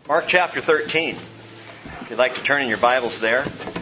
Mark chapter 13. If you'd like to turn in your Bibles there.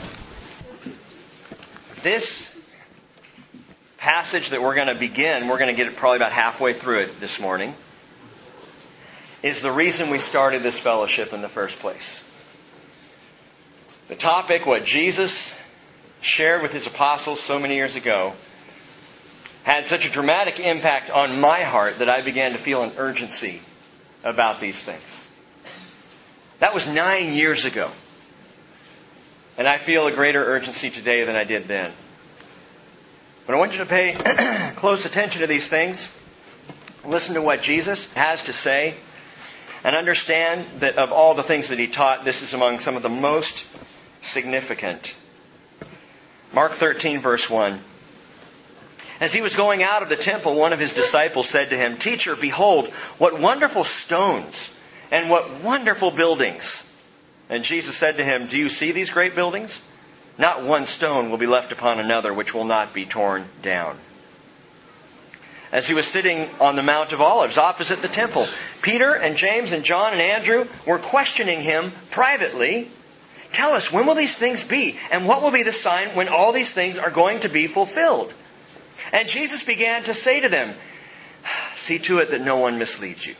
This passage that we're going to begin, we're going to get it probably about halfway through it this morning, is the reason we started this fellowship in the first place. The topic, what Jesus shared with His apostles so many years ago, had such a dramatic impact on my heart that I began to feel an urgency about these things. That was 9 years ago. And I feel a greater urgency today than I did then. But I want you to pay close attention to these things. Listen to what Jesus has to say. And understand that of all the things that He taught, this is among some of the most significant. Mark 13, verse 1. As He was going out of the temple, one of His disciples said to Him, "Teacher, behold, what wonderful stones and what wonderful buildings." And Jesus said to him, "Do you see these great buildings? Not one stone will be left upon another which will not be torn down." As He was sitting on the Mount of Olives opposite the temple, Peter and James and John and Andrew were questioning Him privately. "Tell us, when will these things be? And what will be the sign when all these things are going to be fulfilled?" And Jesus began to say to them, "See to it that no one misleads you.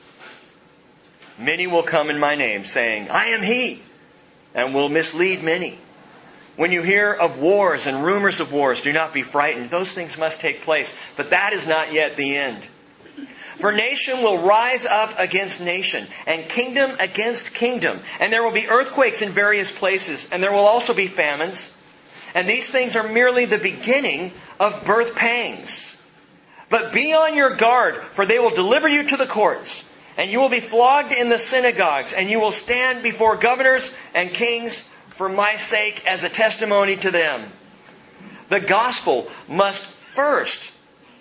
Many will come in my name, saying, 'I am He,' and will mislead many. When you hear of wars and rumors of wars, do not be frightened. Those things must take place, but that is not yet the end. For nation will rise up against nation, and kingdom against kingdom. And there will be earthquakes in various places, and there will also be famines. And these things are merely the beginning of birth pangs. But be on your guard, for they will deliver you to the courts. And you will be flogged in the synagogues, and you will stand before governors and kings for my sake as a testimony to them. The gospel must first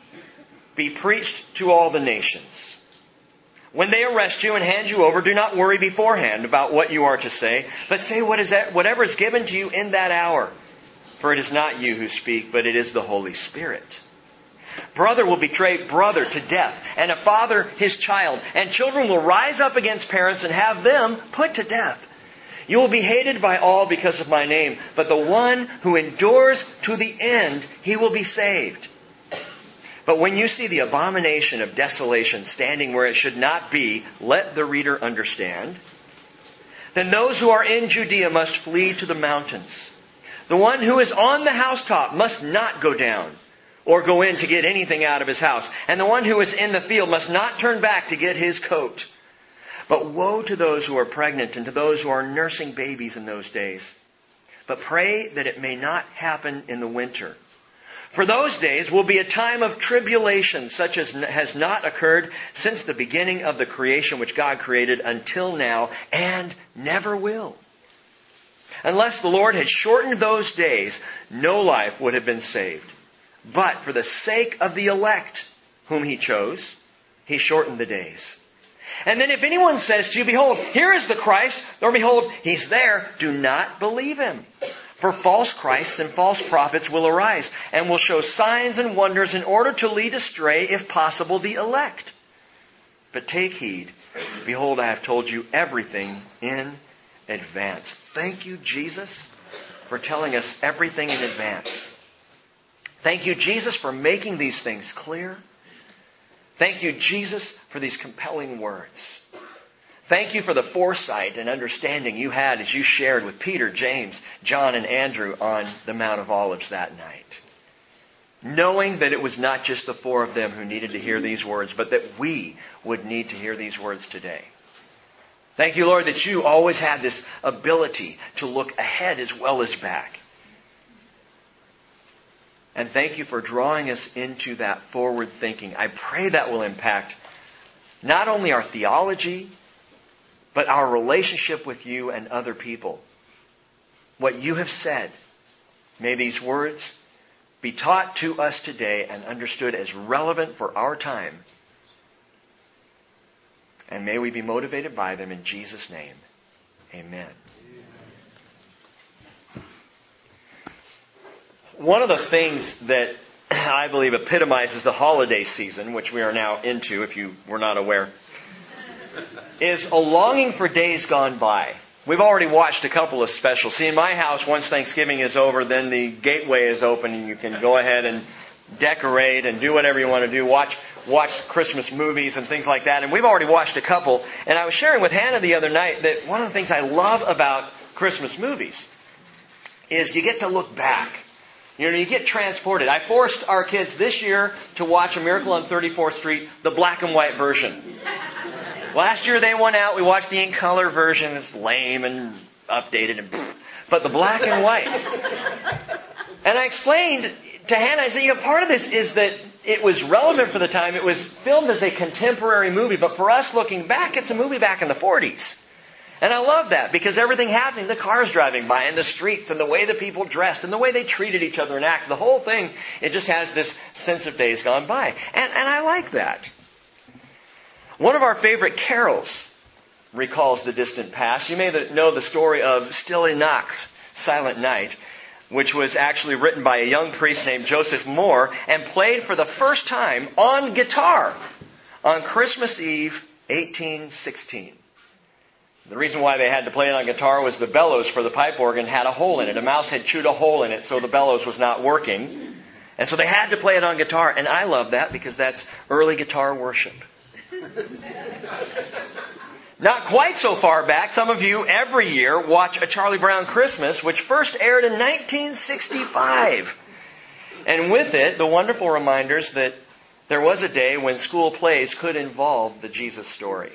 be preached to all the nations. When they arrest you and hand you over, do not worry beforehand about what you are to say, but say whatever is given to you in that hour. For it is not you who speak, but it is the Holy Spirit. Brother will betray brother to death, and a father his child, and children will rise up against parents and have them put to death. You will be hated by all because of my name, but the one who endures to the end, he will be saved. But when you see the abomination of desolation standing where it should not be, let the reader understand. Then those who are in Judea must flee to the mountains. The one who is on the housetop must not go down or go in to get anything out of his house. And the one who is in the field must not turn back to get his coat. But woe to those who are pregnant and to those who are nursing babies in those days. But pray that it may not happen in the winter. For those days will be a time of tribulation, such as has not occurred since the beginning of the creation which God created until now, and never will. Unless the Lord had shortened those days, no life would have been saved. But for the sake of the elect whom He chose, He shortened the days. And then if anyone says to you, 'Behold, here is the Christ,' or 'Behold, He's there,' do not believe him. For false Christs and false prophets will arise, and will show signs and wonders in order to lead astray, if possible, the elect. But take heed. Behold, I have told you everything in advance." Thank you, Jesus, for telling us everything in advance. Thank you, Jesus, for making these things clear. Thank you, Jesus, for these compelling words. Thank you for the foresight and understanding you had as you shared with Peter, James, John, and Andrew on the Mount of Olives that night. Knowing that it was not just the four of them who needed to hear these words, but that we would need to hear these words today. Thank you, Lord, that you always had this ability to look ahead as well as back. And thank you for drawing us into that forward thinking. I pray that will impact not only our theology, but our relationship with you and other people. What you have said, may these words be taught to us today and understood as relevant for our time. And may we be motivated by them in Jesus' name. Amen. One of the things that I believe epitomizes the holiday season, which we are now into, if you were not aware, is a longing for days gone by. We've already watched a couple of specials. See, in my house, once Thanksgiving is over, then the gateway is open and you can go ahead and decorate and do whatever you want to do. Watch Christmas movies and things like that. And we've already watched a couple. And I was sharing with Hannah the other night that one of the things I love about Christmas movies is you get to look back. You know, you get transported. I forced our kids this year to watch A Miracle on 34th Street, the black and white version. Last year they went out, we watched the in color version. It's lame and updated, but the black and white. And I explained to Hannah, I said, part of this is that it was relevant for the time. It was filmed as a contemporary movie, but for us looking back, it's a movie back in the 40s. And I love that because everything happening, the cars driving by and the streets and the way the people dressed and the way they treated each other and acted, the whole thing, it just has this sense of days gone by. And I like that. One of our favorite carols recalls the distant past. You may know the story of Stille Nacht, Silent Night, which was actually written by a young priest named Joseph Moore and played for the first time on guitar on Christmas Eve, 1816. The reason why they had to play it on guitar was the bellows for the pipe organ had a hole in it. A mouse had chewed a hole in it, so the bellows was not working. And so they had to play it on guitar. And I love that because that's early guitar worship. Not quite so far back, some of you every year watch A Charlie Brown Christmas, which first aired in 1965. And with it, the wonderful reminders that there was a day when school plays could involve the Jesus story.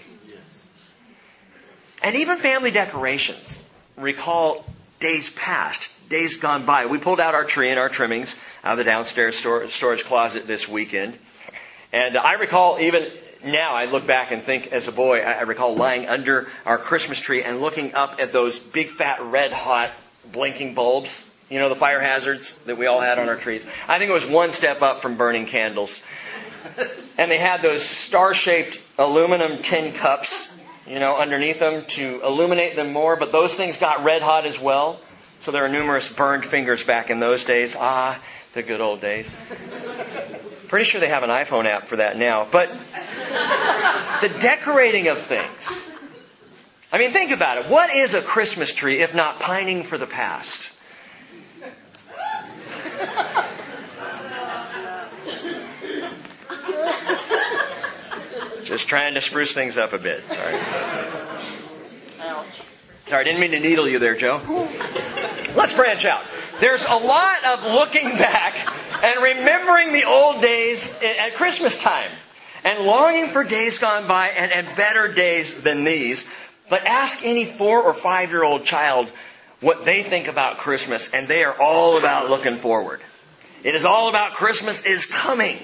And even family decorations recall days past, days gone by. We pulled out our tree and our trimmings out of the downstairs storage closet this weekend. And I recall even now, I look back and think as a boy, I recall lying under our Christmas tree and looking up at those big fat red hot blinking bulbs. You know, the fire hazards that we all had on our trees. I think it was one step up from burning candles. And they had those star-shaped aluminum tin cups, underneath them to illuminate them more. But those things got red hot as well. So there are numerous burned fingers back in those days. Ah, the good old days. Pretty sure they have an iPhone app for that now. But the decorating of things. I mean, think about it. What is a Christmas tree if not pining for the past? Just trying to spruce things up a bit. Sorry. Sorry, didn't mean to needle you there, Joe. Let's branch out. There's a lot of looking back and remembering the old days at Christmas time and longing for days gone by and better days than these. But ask any 4 or 5-year-old child what they think about Christmas, and they are all about looking forward. It is all about Christmas is coming.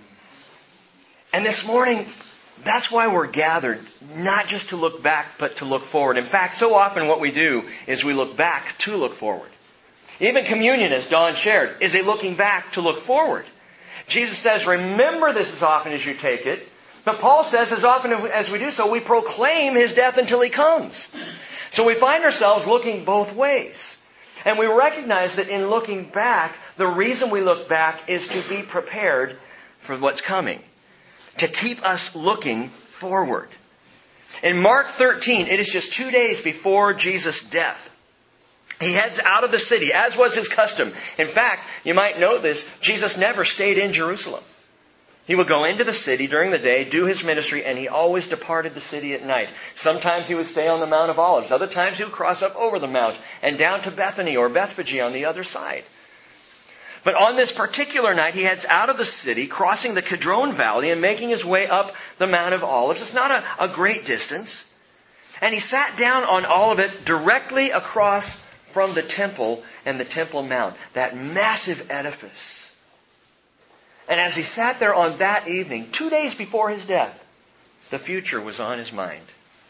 And this morning, that's why we're gathered, not just to look back, but to look forward. In fact, so often what we do is we look back to look forward. Even communion, as Don shared, is a looking back to look forward. Jesus says, remember this as often as you take it. But Paul says, as often as we do so, we proclaim His death until He comes. So we find ourselves looking both ways. And we recognize that in looking back, the reason we look back is to be prepared for what's coming. To keep us looking forward. In Mark 13, it is just 2 days before Jesus' death. He heads out of the city, as was His custom. In fact, you might know this, Jesus never stayed in Jerusalem. He would go into the city during the day, do His ministry, and He always departed the city at night. Sometimes He would stay on the Mount of Olives. Other times He would cross up over the mount and down to Bethany or Bethphage on the other side. But on this particular night, He heads out of the city, crossing the Kidron Valley and making His way up the Mount of Olives. It's not a great distance. And He sat down on Olivet directly across from the temple and the Temple Mount, that massive edifice. And as He sat there on that evening, 2 days before His death, the future was on His mind.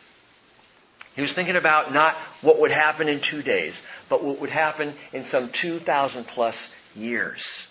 He was thinking about not what would happen in 2 days, but what would happen in some 2,000 plus years.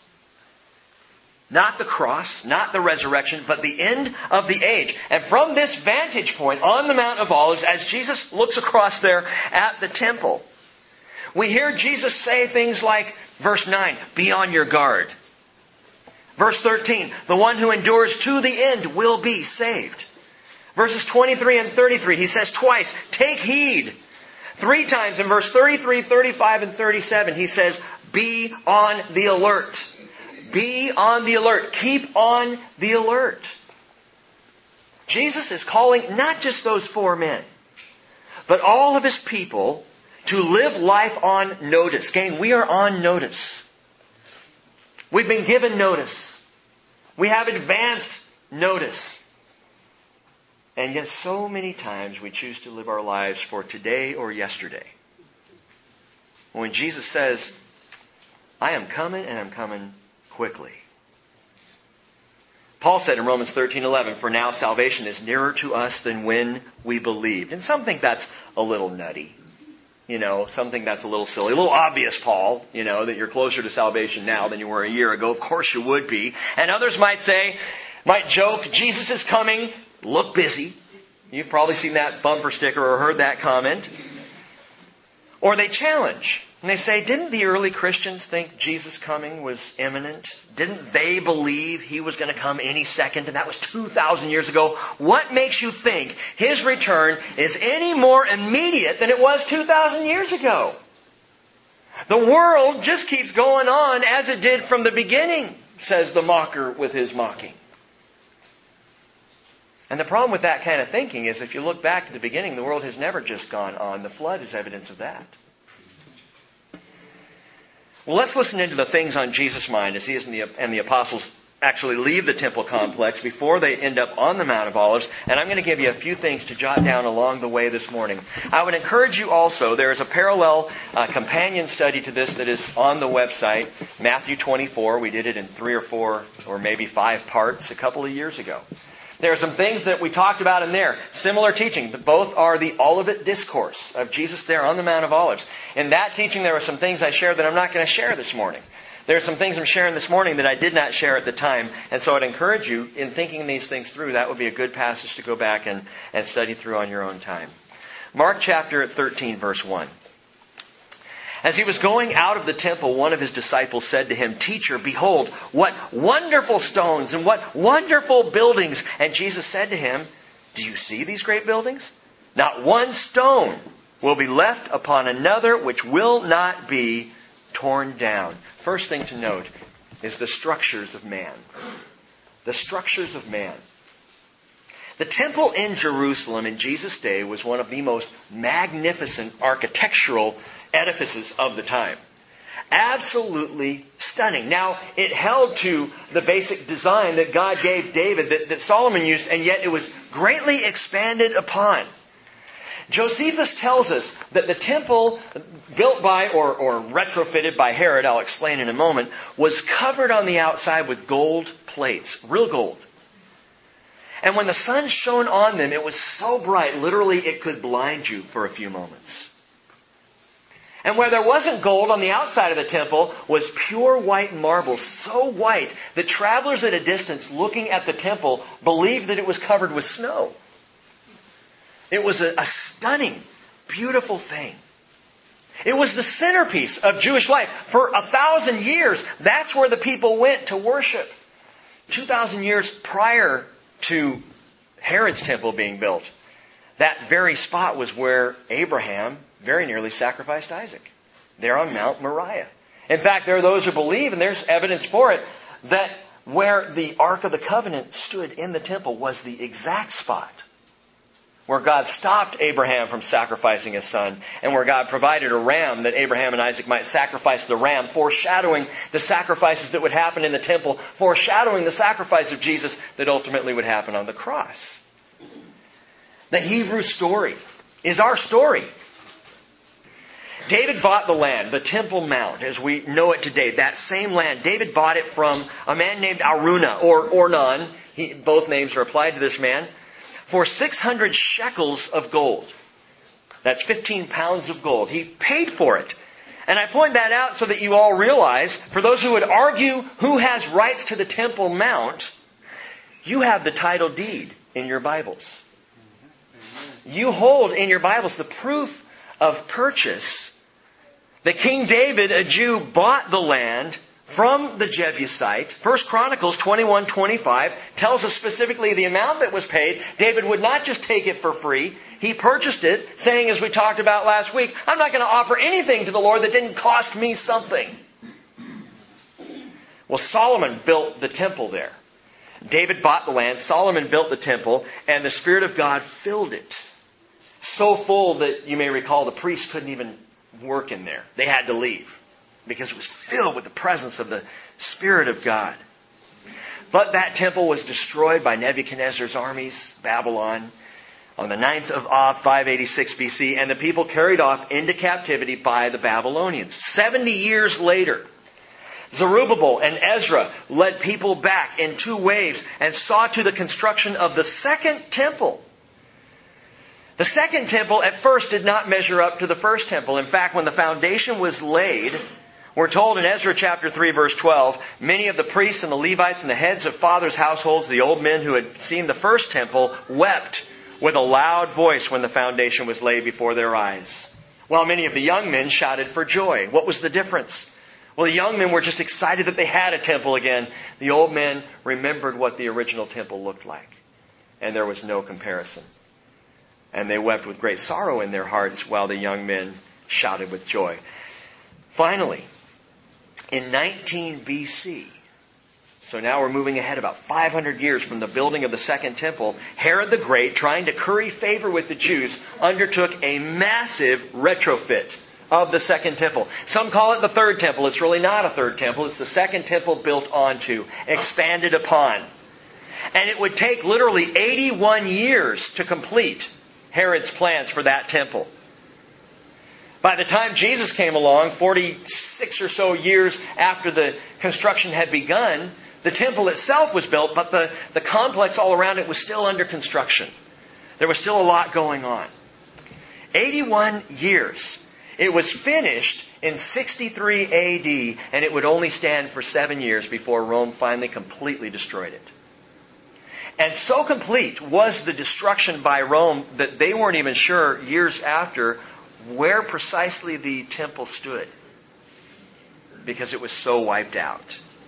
Not the cross, not the resurrection, but the end of the age. And from this vantage point on the Mount of Olives, as Jesus looks across there at the temple, we hear Jesus say things like, verse 9, be on your guard. Verse 13, the one who endures to the end will be saved. Verses 23 and 33, he says twice, take heed. 3 times in verse 33, 35, and 37, he says, be on the alert. Be on the alert. Keep on the alert. Jesus is calling not just those 4 men, but all of His people to live life on notice. Gang, we are on notice. We've been given notice. We have advanced notice. And yet so many times we choose to live our lives for today or yesterday. When Jesus says, I am coming and I'm coming quickly. Paul said in Romans 13:11, for now salvation is nearer to us than when we believed. And some think that's a little nutty. Some think that's a little silly. A little obvious, Paul, that you're closer to salvation now than you were a year ago. Of course you would be. And others might joke, Jesus is coming. Look busy. You've probably seen that bumper sticker or heard that comment. Or they challenge. And they say, didn't the early Christians think Jesus' coming was imminent? Didn't they believe He was going to come any second? And that was 2,000 years ago. What makes you think His return is any more immediate than it was 2,000 years ago? The world just keeps going on as it did from the beginning, says the mocker with his mocking. And the problem with that kind of thinking is if you look back to the beginning, the world has never just gone on. The flood is evidence of that. Well, let's listen into the things on Jesus' mind as He and the apostles actually leave the temple complex before they end up on the Mount of Olives. And I'm going to give you a few things to jot down along the way this morning. I would encourage you also, there is a parallel companion study to this that is on the website, Matthew 24. We did it in 3 or 4 or maybe 5 parts a couple of years ago. There are some things that we talked about in there. Similar teaching. Both are the Olivet Discourse of Jesus there on the Mount of Olives. In that teaching, there are some things I shared that I'm not going to share this morning. There are some things I'm sharing this morning that I did not share at the time. And so I'd encourage you, in thinking these things through, that would be a good passage to go back and study through on your own time. Mark chapter 13, verse 1. As He was going out of the temple, one of His disciples said to Him, Teacher, behold, what wonderful stones and what wonderful buildings. And Jesus said to him, Do you see these great buildings? Not one stone will be left upon another which will not be torn down. First thing to note is the structures of man. The structures of man. The temple in Jerusalem in Jesus' day was one of the most magnificent architectural edifices of the time. Absolutely stunning. Now, it held to the basic design that God gave David, that Solomon used, and yet it was greatly expanded upon. Josephus tells us that the temple built by or retrofitted by Herod, I'll explain in a moment, was covered on the outside with gold plates, real gold. And when the sun shone on them, it was so bright, literally it could blind you for a few moments. And where there wasn't gold on the outside of the temple was pure white marble, so white that travelers at a distance looking at the temple believed that it was covered with snow. It was a stunning, beautiful thing. It was the centerpiece of Jewish life. For 1,000 years, that's where the people went to worship. 2,000 years prior to Herod's temple being built, that very spot was where Abraham very nearly sacrificed Isaac, there on Mount Moriah. In fact, there are those who believe, and there's evidence for it, that where the Ark of the Covenant stood in the temple was the exact spot where God stopped Abraham from sacrificing his son, and where God provided a ram that Abraham and Isaac might sacrifice the ram, foreshadowing the sacrifices that would happen in the temple, foreshadowing the sacrifice of Jesus that ultimately would happen on the cross. The Hebrew story is our story. David bought the land, the Temple Mount, as we know it today. That same land, David bought it from a man named Araunah, or Ornan. Both names are applied to this man. For 600 shekels of gold. That's 15 pounds of gold. He paid for it. And I point that out so that you all realize, for those who would argue who has rights to the Temple Mount, you have the title deed in your Bibles. You hold in your Bibles the proof of purchase that King David, a Jew, bought the land from the Jebusite. 1 Chronicles 21:25 tells us specifically the amount that was paid. David would not just take it for free. He purchased it, saying, as we talked about last week, I'm not going to offer anything to the Lord that didn't cost me something. Well, Solomon built the temple there. David bought the land, Solomon built the temple, and the Spirit of God filled it. So full that, you may recall, the priests couldn't even work in there. They had to leave because it was filled with the presence of the Spirit of God. But that temple was destroyed by Nebuchadnezzar's armies, Babylon, on the 9th of Av, 586 BC, and the people carried off into captivity by the Babylonians. 70 years later, Zerubbabel and Ezra led people back in 2 waves and saw to the construction of the second temple. The second temple at first did not measure up to the first temple. In fact, when the foundation was laid, we're told in Ezra chapter 3 verse 12, many of the priests and the Levites and the heads of fathers' households, the old men who had seen the first temple, wept with a loud voice when the foundation was laid before their eyes, while many of the young men shouted for joy. What was the difference? Well, the young men were just excited that they had a temple again. The old men remembered what the original temple looked like, and there was no comparison. And they wept with great sorrow in their hearts while the young men shouted with joy. Finally, in 19 BC, so now we're moving ahead about 500 years from the building of the second temple, Herod the Great, trying to curry favor with the Jews, undertook a massive retrofit of the second temple. Some call it the third temple. It's really not a third temple. It's the second temple built onto, expanded upon. And it would take literally 81 years to complete Herod's plans for that temple. By the time Jesus came along, 46 or so years after the construction had begun, the temple itself was built, but the complex all around it was still under construction. There was still a lot going on. 81 years. It was finished in 63 AD, and it would only stand for 7 years before Rome finally completely destroyed it. And so complete was the destruction by Rome that they weren't even sure years after where precisely the temple stood, because it was so wiped out.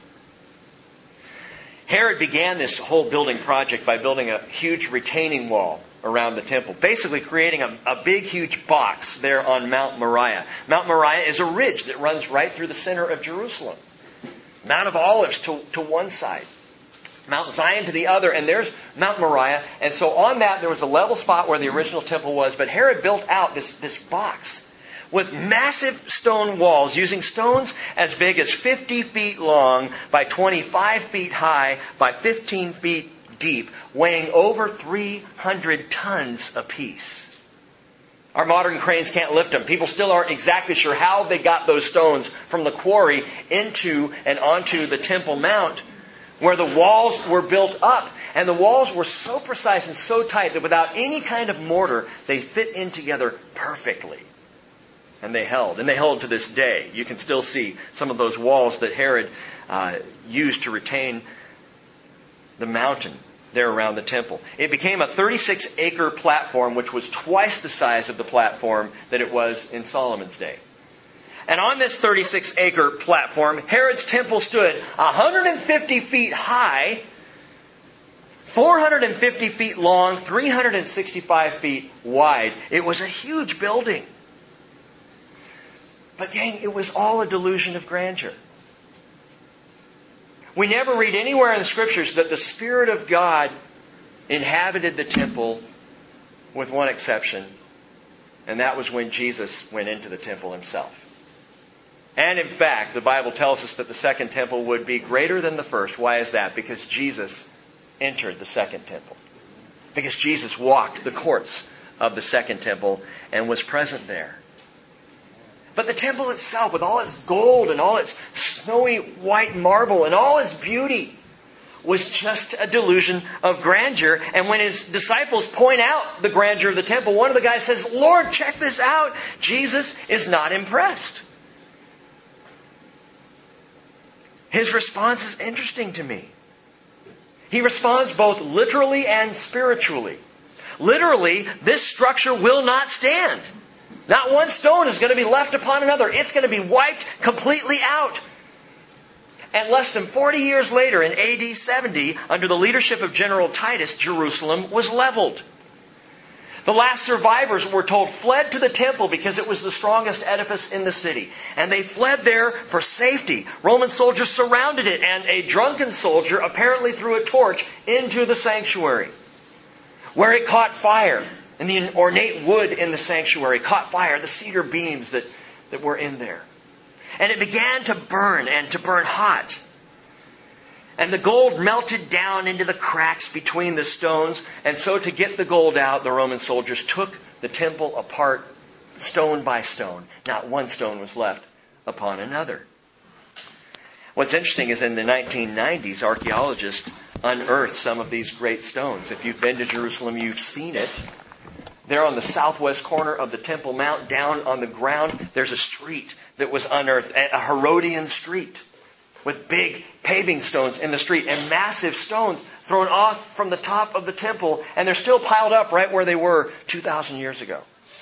Herod began this whole building project by building a huge retaining wall around the temple, basically creating a big, huge box there on Mount Moriah. Mount Moriah is a ridge that runs right through the center of Jerusalem. Mount of Olives to one side, Mount Zion to the other, and there's Mount Moriah. And so on that, there was a level spot where the original temple was, but Herod built out this box with massive stone walls, using stones as big as 50 feet long by 25 feet high by 15 feet deep, weighing over 300 tons apiece. Our modern cranes can't lift them. People still aren't exactly sure how they got those stones from the quarry into and onto the Temple Mount, where the walls were built up. And the walls were so precise and so tight that without any kind of mortar, they fit in together perfectly. And they held. And they hold to this day. You can still see some of those walls that Herod used to retain the mountain there around the temple. It became a 36-acre platform, which was twice the size of the platform that it was in Solomon's day. And on this 36-acre platform, Herod's temple stood 150 feet high, 450 feet long, 365 feet wide. It was a huge building. But gang, it was all a delusion of grandeur. We never read anywhere in the Scriptures that the Spirit of God inhabited the temple, with one exception, and that was when Jesus went into the temple himself. And in fact, the Bible tells us that the second temple would be greater than the first. Why is that? Because Jesus entered the second temple. Because Jesus walked the courts of the second temple and was present there. But the temple itself, with all its gold and all its snowy white marble and all its beauty, was just a delusion of grandeur. And when his disciples point out the grandeur of the temple, one of the guys says, "Lord, check this out." Jesus is not impressed. His response is interesting to me. He responds both literally and spiritually. Literally, this structure will not stand. Not one stone is going to be left upon another. It's going to be wiped completely out. And less than 40 years later, in AD 70, under the leadership of General Titus, Jerusalem was leveled. The last survivors, we're told, fled to the temple because it was the strongest edifice in the city. And they fled there for safety. Roman soldiers surrounded it, and a drunken soldier apparently threw a torch into the sanctuary, where it caught fire. And the ornate wood in the sanctuary caught fire, the cedar beams that were in there. And it began to burn, and to burn hot. And the gold melted down into the cracks between the stones. And so to get the gold out, the Roman soldiers took the temple apart stone by stone. Not one stone was left upon another. What's interesting is in the 1990s, archaeologists unearthed some of these great stones. If you've been to Jerusalem, you've seen it. There on the southwest corner of the Temple Mount, down on the ground, there's a street that was unearthed, a Herodian street, with big paving stones in the street and massive stones thrown off from the top of the temple. And they're still piled up right where they were 2,000 years ago.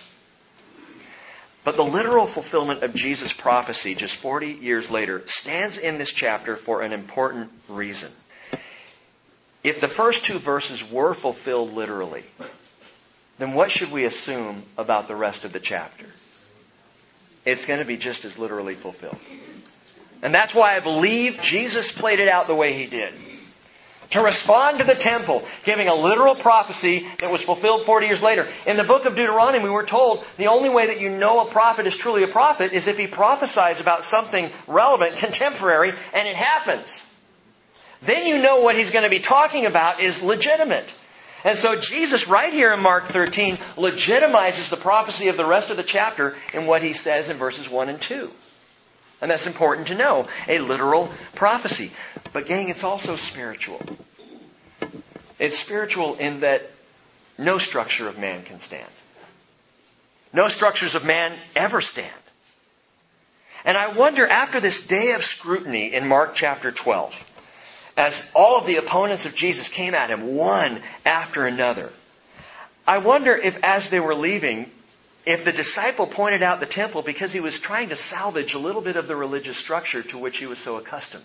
But the literal fulfillment of Jesus' prophecy just 40 years later stands in this chapter for an important reason. If the first two verses were fulfilled literally, then what should we assume about the rest of the chapter? It's going to be just as literally fulfilled. And that's why I believe Jesus played it out the way He did. To respond to the temple, giving a literal prophecy that was fulfilled 40 years later. In the book of Deuteronomy, we're told the only way that you know a prophet is truly a prophet is if he prophesies about something relevant, contemporary, and it happens. Then you know what he's going to be talking about is legitimate. And so Jesus, right here in Mark 13, legitimizes the prophecy of the rest of the chapter in what he says in verses 1 and 2. And that's important to know. A literal prophecy. But gang, it's also spiritual. It's spiritual in that no structure of man can stand. No structures of man ever stand. And I wonder, after this day of scrutiny in Mark chapter 12, as all of the opponents of Jesus came at Him one after another, I wonder if as they were leaving, if the disciple pointed out the temple because he was trying to salvage a little bit of the religious structure to which he was so accustomed.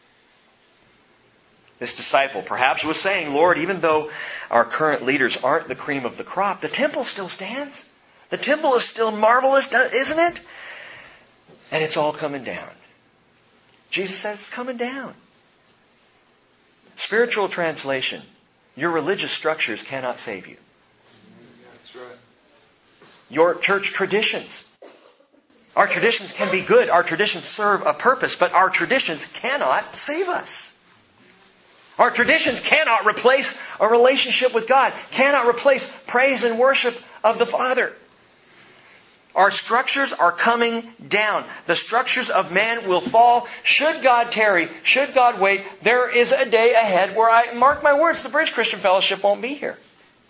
This disciple perhaps was saying, Lord, even though our current leaders aren't the cream of the crop, the temple still stands. The temple is still marvelous, isn't it? And it's all coming down. Jesus says it's coming down. Spiritual translation. Your religious structures cannot save you. That's right. Your church traditions. Our traditions can be good. Our traditions serve a purpose, but our traditions cannot save us. Our traditions cannot replace a relationship with God, cannot replace praise and worship of the Father. Our structures are coming down. The structures of man will fall. Should God tarry, should God wait, there is a day ahead where I mark my words, the Bridge Christian Fellowship won't be here.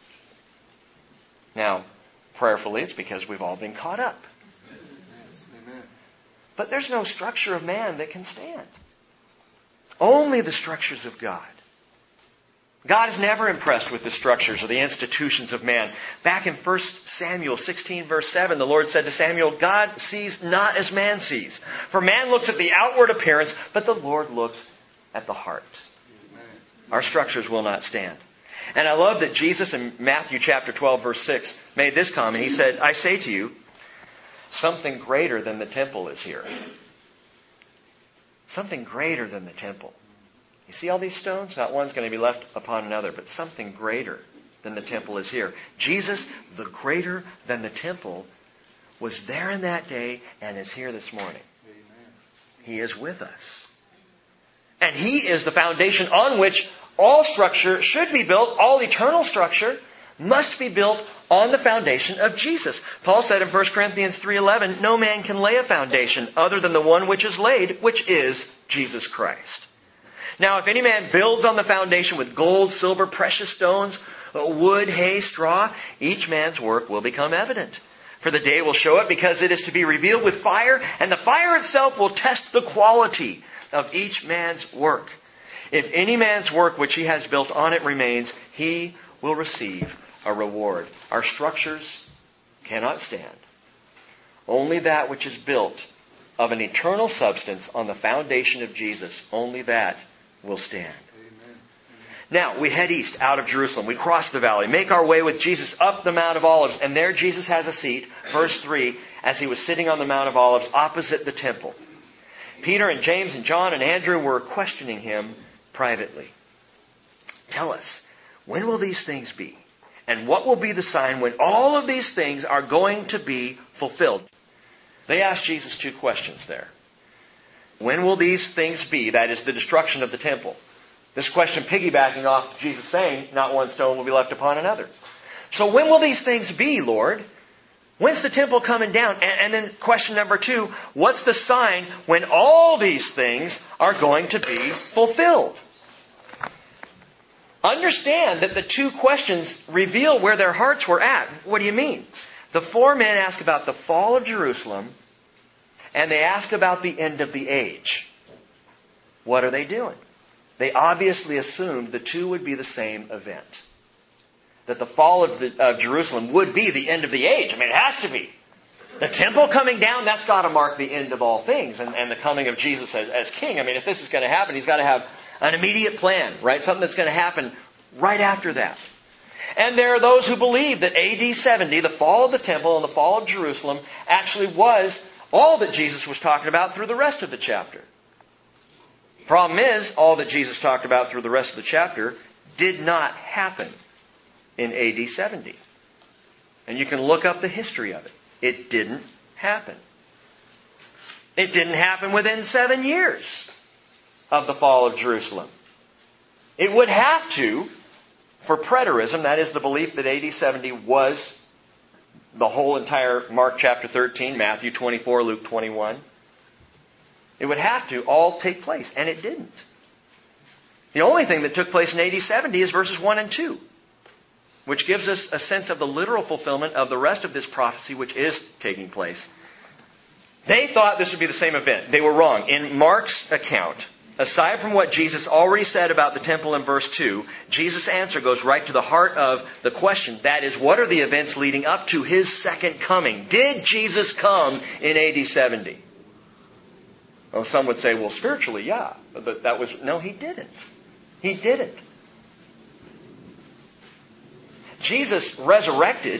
Now, prayerfully, it's because we've all been caught up. Amen. But there's no structure of man that can stand. Only the structures of God. God is never impressed with the structures or the institutions of man. Back in 1 Samuel 16 verse 7, the Lord said to Samuel, God sees not as man sees. For man looks at the outward appearance, but the Lord looks at the heart. Our structures will not stand. And I love that Jesus in Matthew chapter 12 verse 6 made this comment. He said, I say to you, something greater than the temple is here. Something greater than the temple. You see all these stones? Not one's going to be left upon another, but something greater than the temple is here. Jesus, the greater than the temple, was there in that day and is here this morning. Amen. He is with us. And He is the foundation on which all structure should be built. All eternal structure must be built on the foundation of Jesus. Paul said in 1 Corinthians 3:11, no man can lay a foundation other than the one which is laid, which is Jesus Christ. Now, if any man builds on the foundation with gold, silver, precious stones, wood, hay, straw, each man's work will become evident. For the day will show it, because it is to be revealed with fire, and the fire itself will test the quality of each man's work. If any man's work which he has built on it remains, he will receive a reward. Our structures cannot stand. Only that which is built of an eternal substance on the foundation of Jesus, only that will stand. Amen. Now, we head east out of Jerusalem. We cross the valley, make our way with Jesus up the Mount of Olives, and there Jesus has a seat, verse 3, as he was sitting on the Mount of Olives opposite the temple. Peter and James and John and Andrew were questioning him privately. Tell us, when will these things be? And what will be the sign when all of these things are going to be fulfilled? They asked Jesus two questions there. When will these things be? That is the destruction of the temple. This question piggybacking off Jesus saying, not one stone will be left upon another. So when will these things be, Lord? When's the temple coming down? And then question number 2, what's the sign when all these things are going to be fulfilled? Understand that the two questions reveal where their hearts were at. What do you mean? The 4 men ask about the fall of Jerusalem, and they ask about the end of the age. What are they doing? They obviously assumed the two would be the same event. That the fall of Jerusalem would be the end of the age. I mean, it has to be. The temple coming down, that's got to mark the end of all things, and the coming of Jesus as king. I mean, if this is going to happen, he's got to have an immediate plan, right? Something that's going to happen right after that. And there are those who believe that AD 70, the fall of the temple and the fall of Jerusalem, actually was all that Jesus was talking about through the rest of the chapter. Problem is, all that Jesus talked about through the rest of the chapter did not happen in AD 70. And you can look up the history of it. It didn't happen. It didn't happen within 7 years of the fall of Jerusalem. It would have to, for preterism, that is the belief that AD 70 was the whole entire Mark chapter 13, Matthew 24, Luke 21. It would have to all take place, and it didn't. The only thing that took place in AD 70 is verses 1 and 2, which gives us a sense of the literal fulfillment of the rest of this prophecy which is taking place. They thought this would be the same event. They were wrong. In Mark's account, aside from what Jesus already said about the temple in verse 2, Jesus' answer goes right to the heart of the question. That is, what are the events leading up to His second coming? Did Jesus come in AD 70? Oh, some would say, well, spiritually, yeah. But no, He didn't. He didn't. Jesus resurrected,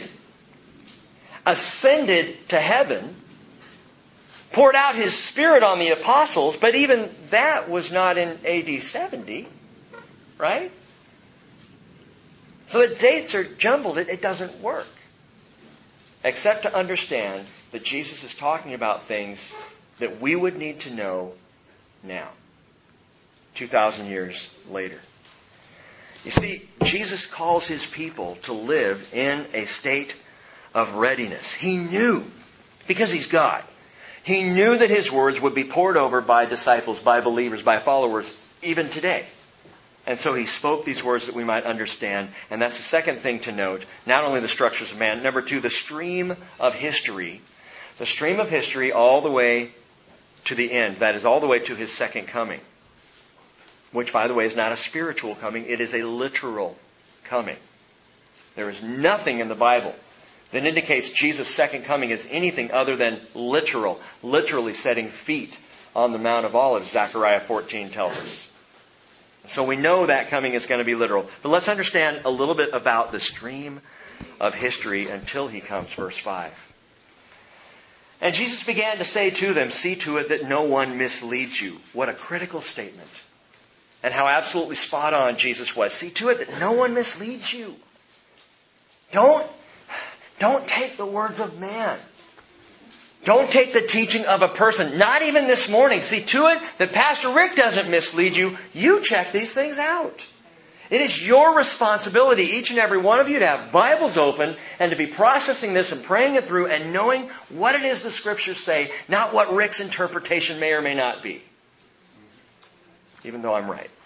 ascended to heaven, poured out His Spirit on the apostles, but even that was not in AD 70, right? So the dates are jumbled. It doesn't work. Except to understand that Jesus is talking about things that we would need to know now, 2,000 years later. You see, Jesus calls His people to live in a state of readiness. He knew, because He's God, He knew that His words would be pored over by disciples, by believers, by followers, even today. And so He spoke these words that we might understand. And that's the second thing to note. Not only the structures of man. Number 2, the stream of history. The stream of history all the way to the end. That is all the way to His second coming. Which, by the way, is not a spiritual coming. It is a literal coming. There is nothing in the Bible that indicates Jesus' second coming is anything other than literal. Literally setting feet on the Mount of Olives, Zechariah 14 tells us. So we know that coming is going to be literal. But let's understand a little bit about the stream of history until He comes, verse 5. And Jesus began to say to them, see to it that no one misleads you. What a critical statement. And how absolutely spot on Jesus was. See to it that no one misleads you. Don't take the words of man. Don't take the teaching of a person. Not even this morning. See to it that Pastor Rick doesn't mislead you. You check these things out. It is your responsibility, each and every one of you, to have Bibles open and to be processing this and praying it through and knowing what it is the Scriptures say, not what Rick's interpretation may or may not be. Even though I'm right.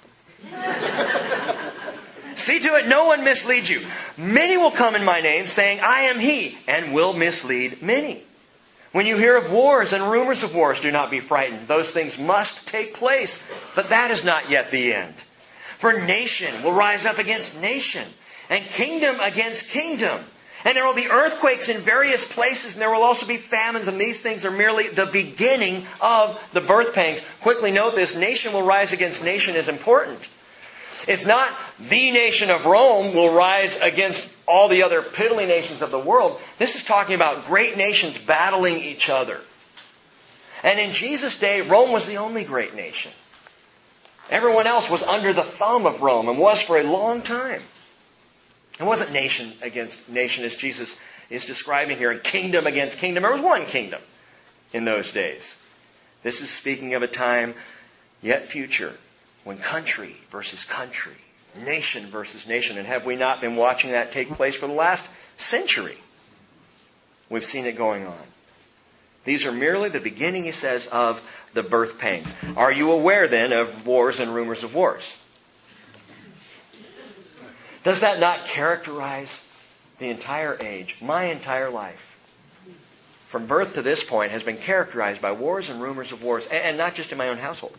See to it, no one misleads you. Many will come in my name, saying, I am He, and will mislead many. When you hear of wars and rumors of wars, do not be frightened. Those things must take place, but that is not yet the end. For nation will rise up against nation, and kingdom against kingdom. And there will be earthquakes in various places, and there will also be famines, and these things are merely the beginning of the birth pangs. Quickly note this, nation will rise against nation is important. It's not the nation of Rome will rise against all the other piddly nations of the world. This is talking about great nations battling each other. And in Jesus' day, Rome was the only great nation. Everyone else was under the thumb of Rome and was for a long time. It wasn't nation against nation as Jesus is describing here, and kingdom against kingdom. There was one kingdom in those days. This is speaking of a time yet future when country versus country, nation versus nation. And have we not been watching that take place for the last century? We've seen it going on. These are merely the beginning, he says, of the birth pangs. Are you aware then of wars and rumors of wars? Does that not characterize the entire age, my entire life? From birth to this point has been characterized by wars and rumors of wars, and not just in my own household.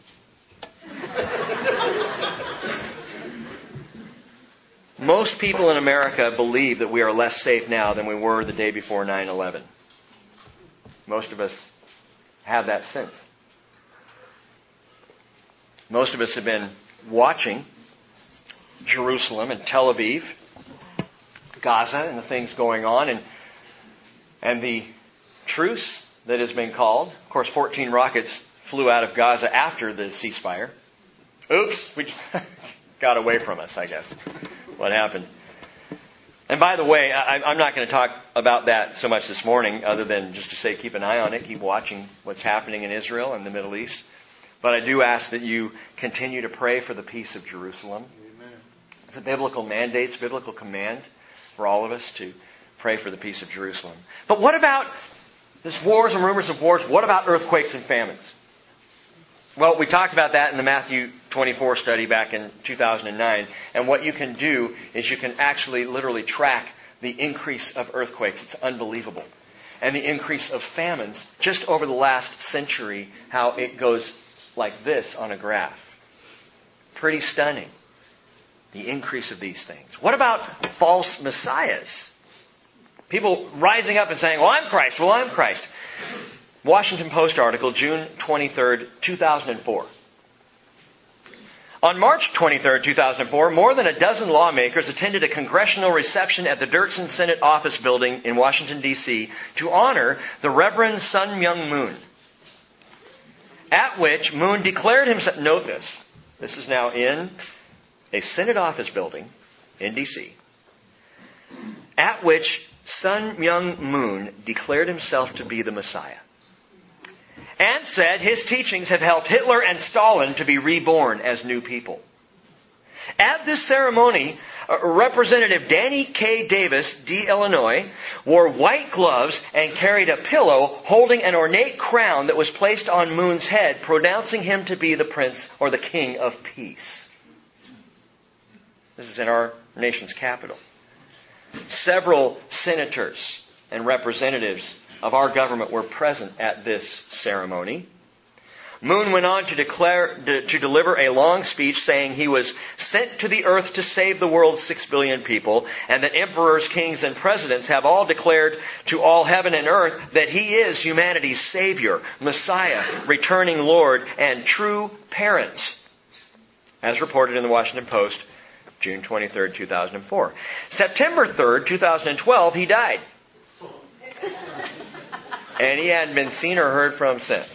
Most people in America believe that we are less safe now than we were the day before 9/11. Most of us have that sense. Most of us have been watching Jerusalem and Tel Aviv, Gaza, and the things going on, and the truce that has been called. Of course, 14 rockets flew out of Gaza after the ceasefire. Oops, we got away from us, I guess. What happened? And by the way, I'm not going to talk about that so much this morning, other than just to say keep an eye on it, keep watching what's happening in Israel and the Middle East. But I do ask that you continue to pray for the peace of Jerusalem. Amen. It's a biblical mandate, it's a biblical command for all of us to pray for the peace of Jerusalem. But what about this wars and rumors of wars? What about earthquakes and famines? Well, we talked about that in the Matthew 24 study back in 2009. And what you can do is you can actually literally track the increase of earthquakes. It's unbelievable. And the increase of famines just over the last century, how it goes like this on a graph. Pretty stunning. The increase of these things. What about false messiahs? People rising up and saying, well, I'm Christ. Well, I'm Christ. Washington Post article, June 23rd, 2004. On March 23rd, 2004, more than a dozen lawmakers attended a congressional reception at the Dirksen Senate Office Building in Washington, D.C. to honor the Reverend Sun Myung Moon. At which Moon declared himself, note this is now in a Senate office building in D.C., at which Sun Myung Moon declared himself to be the Messiah. And said his teachings have helped Hitler and Stalin to be reborn as new people. At this ceremony, Representative Danny K. Davis, D. Illinois, wore white gloves and carried a pillow holding an ornate crown that was placed on Moon's head, pronouncing him to be the Prince or the King of Peace. This is in our nation's capital. Several senators and representatives of our government were present at this ceremony. Moon went on to deliver a long speech saying he was sent to the earth to save the world's 6 billion people, and that emperors, kings, and presidents have all declared to all heaven and earth that he is humanity's Savior, Messiah, returning Lord, and true parent. As reported in the Washington Post, June 23rd, 2004. September 3rd, 2012, he died. And he hadn't been seen or heard from since.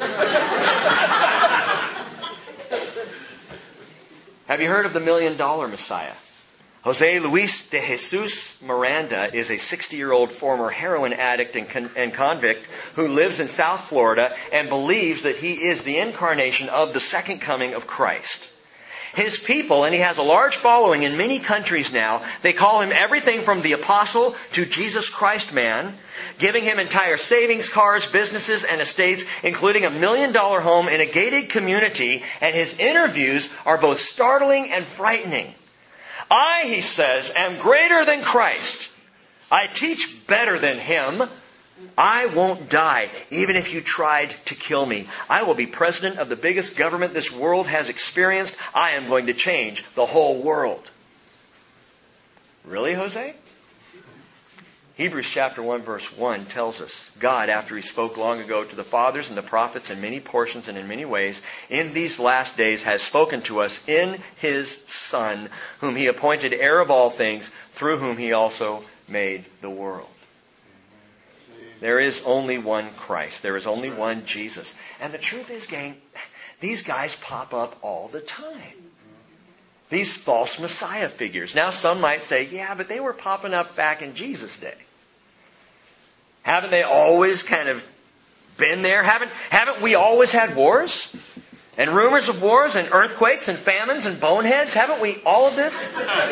Have you heard of the $1 Million Messiah? Jose Luis de Jesus Miranda is a 60-year-old former heroin addict and convict who lives in South Florida and believes that he is the incarnation of the second coming of Christ. His people, and he has a large following in many countries now, they call him everything from the apostle to Jesus Christ man, giving him entire savings, cars, businesses, and estates, including $1 million home in a gated community, and his interviews are both startling and frightening. I, he says, am greater than Christ. I teach better than him. I won't die, even if you tried to kill me. I will be president of the biggest government this world has experienced. I am going to change the whole world. Really, Jose? Hebrews chapter 1 verse 1 tells us, God, after He spoke long ago to the fathers and the prophets in many portions and in many ways, in these last days has spoken to us in His Son, whom He appointed heir of all things, through whom He also made the world. There is only one Christ. There is only one Jesus. And the truth is, gang, these guys pop up all the time. These false Messiah figures. Now some might say, yeah, but they were popping up back in Jesus' day. Haven't they always kind of been there? Haven't we always had wars? And rumors of wars and earthquakes and famines and boneheads? Haven't we all of this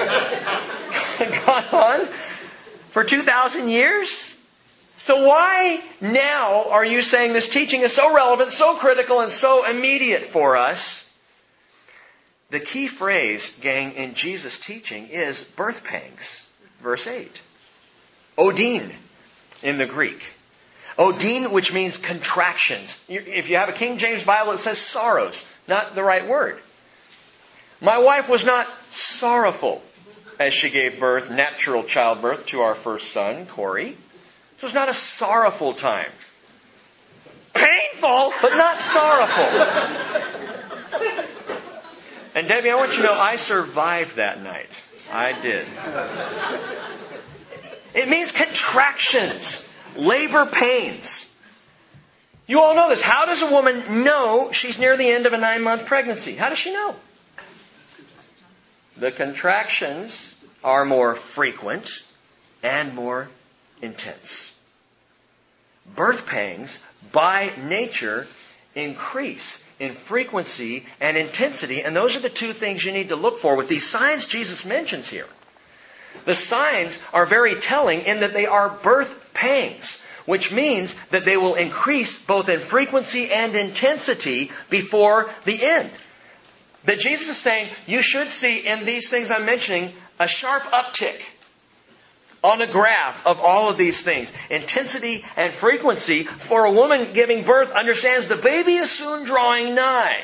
gone on for 2,000 years? So why now are you saying this teaching is so relevant, so critical, and so immediate for us? The key phrase, gang, in Jesus' teaching is birth pangs. Verse 8. Odin in the Greek. Odin, which means contractions. If you have a King James Bible, it says sorrows. Not the right word. My wife was not sorrowful as she gave birth, natural childbirth, to our first son, Corey. It was not a sorrowful time. Painful, but not sorrowful. And Debbie, I want you to know, I survived that night. I did. It means contractions, labor pains. You all know this. How does a woman know she's near the end of a 9-month pregnancy? How does she know? The contractions are more frequent and more intense. Birth pangs, by nature, increase in frequency and intensity, and those are the two things you need to look for with these signs Jesus mentions here. The signs are very telling in that they are birth pangs, which means that they will increase both in frequency and intensity before the end. That Jesus is saying you should see in these things I'm mentioning a sharp uptick on a graph of all of these things. Intensity and frequency for a woman giving birth understands the baby is soon drawing nigh.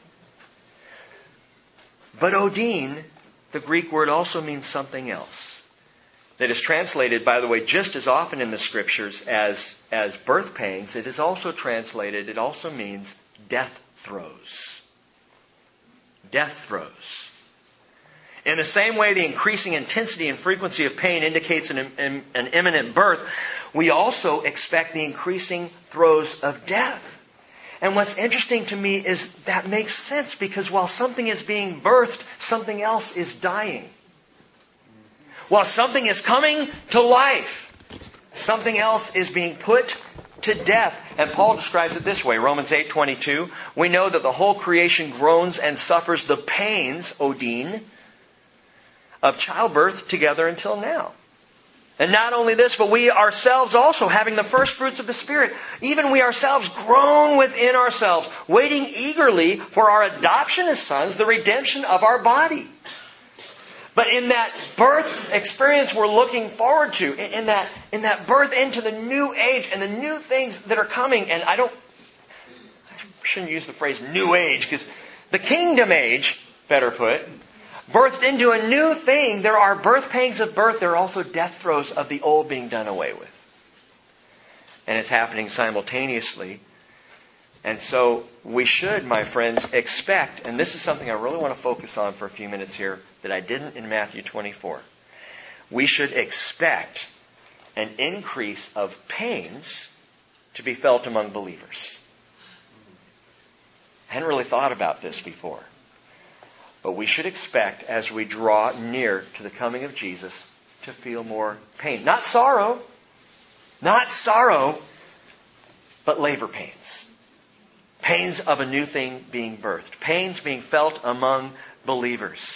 But Odin, the Greek word, also means something else. That is translated, by the way, just as often in the Scriptures as birth pangs. It is also translated, it also means death throes. Death throes. In the same way the increasing intensity and frequency of pain indicates an imminent birth, we also expect the increasing throes of death. And what's interesting to me is that makes sense, because while something is being birthed, something else is dying. While something is coming to life, something else is being put to death. And Paul describes it this way, Romans 8:22. We know that the whole creation groans and suffers the pains, Odin, of childbirth together until now. And not only this, but we ourselves also, having the first fruits of the Spirit, even we ourselves groan within ourselves, waiting eagerly for our adoption as sons, the redemption of our body. But in that birth experience we're looking forward to, in that birth into the new age and the new things that are coming, and I shouldn't use the phrase new age, because the kingdom age, better put, birthed into a new thing, there are birth pangs of birth, there are also death throes of the old being done away with. And it's happening simultaneously. And so we should, my friends, expect, and this is something I really want to focus on for a few minutes here that I didn't in Matthew 24. We should expect an increase of pains to be felt among believers. I hadn't really thought about this before. But we should expect, as we draw near to the coming of Jesus, to feel more pain. Not sorrow, but labor pains. Pains of a new thing being birthed. Pains being felt among believers.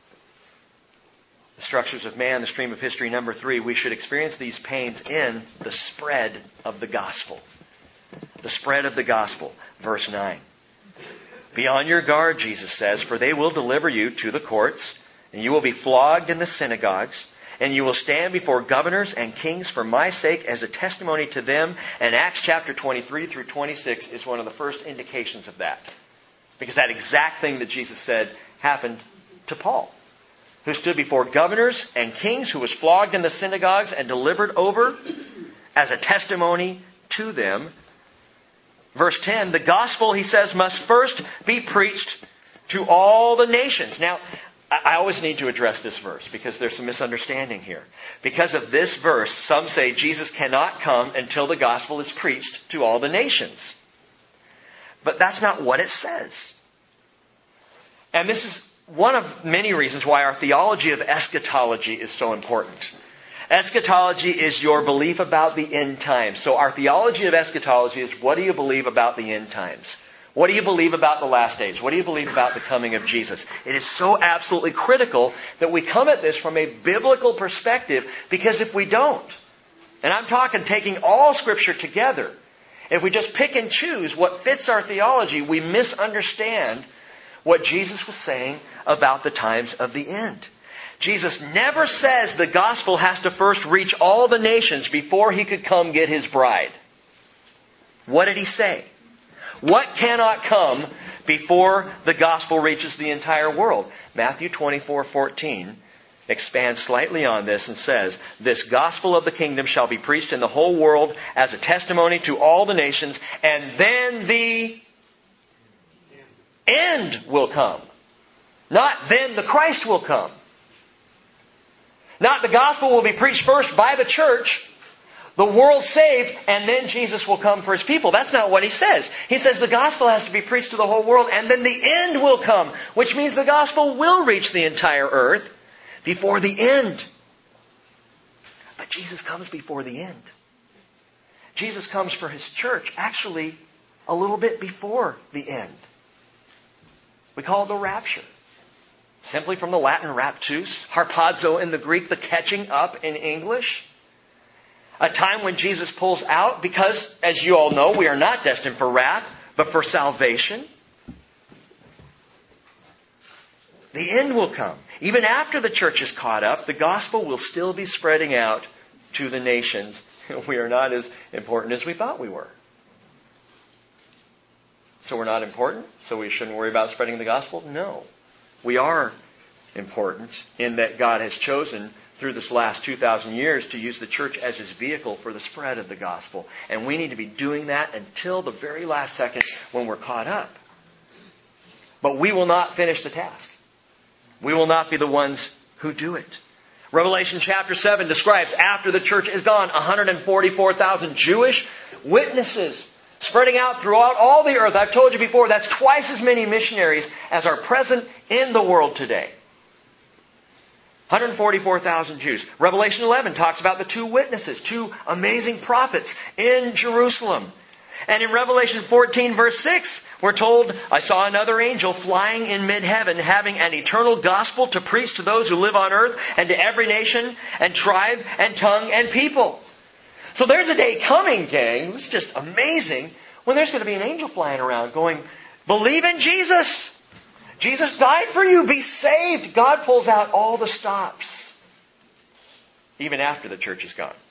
The structures of man, the stream of history, number 3, we should experience these pains in the spread of the gospel. The spread of the gospel. Verse 9. Be on your guard, Jesus says, for they will deliver you to the courts, and you will be flogged in the synagogues, and you will stand before governors and kings for my sake as a testimony to them. And Acts chapter 23 through 26 is one of the first indications of that. Because that exact thing that Jesus said happened to Paul. who stood before governors and kings, who was flogged in the synagogues and delivered over as a testimony to them. Verse 10, the gospel, he says, must first be preached to all the nations. Now, I always need to address this verse because there's some misunderstanding here. Because of this verse, some say Jesus cannot come until the gospel is preached to all the nations. But that's not what it says. And this is one of many reasons why our theology of eschatology is so important. Eschatology is your belief about the end times. So our theology of eschatology is, what do you believe about the end times? What do you believe about the last days? What do you believe about the coming of Jesus? It is so absolutely critical that we come at this from a biblical perspective, because if we don't, and I'm talking taking all Scripture together, if we just pick and choose what fits our theology, we misunderstand what Jesus was saying about the times of the end. Jesus never says the gospel has to first reach all the nations before he could come get his bride. What did he say? What cannot come before the gospel reaches the entire world? Matthew 24:14 expands slightly on this and says, this gospel of the kingdom shall be preached in the whole world as a testimony to all the nations, and then the end will come. Not then the Christ will come. Not the gospel will be preached first by the church, the world saved, and then Jesus will come for his people. That's not what he says. He says the gospel has to be preached to the whole world, and then the end will come, which means the gospel will reach the entire earth before the end. But Jesus comes before the end. Jesus comes for his church actually a little bit before the end. We call it the rapture. Simply from the Latin raptus, harpazo in the Greek, the catching up in English. A time when Jesus pulls out because, as you all know, we are not destined for wrath, but for salvation. The end will come. Even after the church is caught up, the gospel will still be spreading out to the nations. We are not as important as we thought we were. So we're not important? So we shouldn't worry about spreading the gospel? No. We are important in that God has chosen through this last 2,000 years to use the church as his vehicle for the spread of the gospel. And we need to be doing that until the very last second when we're caught up. But we will not finish the task. We will not be the ones who do it. Revelation chapter 7 describes, after the church is gone, 144,000 Jewish witnesses spreading out throughout all the earth. I've told you before, that's twice as many missionaries as are present in the world today. 144,000 Jews. Revelation 11 talks about the two witnesses, two amazing prophets in Jerusalem. And in Revelation 14 verse 6, we're told, I saw another angel flying in mid-heaven, having an eternal gospel to preach to those who live on earth and to every nation and tribe and tongue and people. So there's a day coming, gang, it's just amazing, when there's going to be an angel flying around going, believe in Jesus. Jesus died for you. Be saved. God pulls out all the stops, even after the church is gone.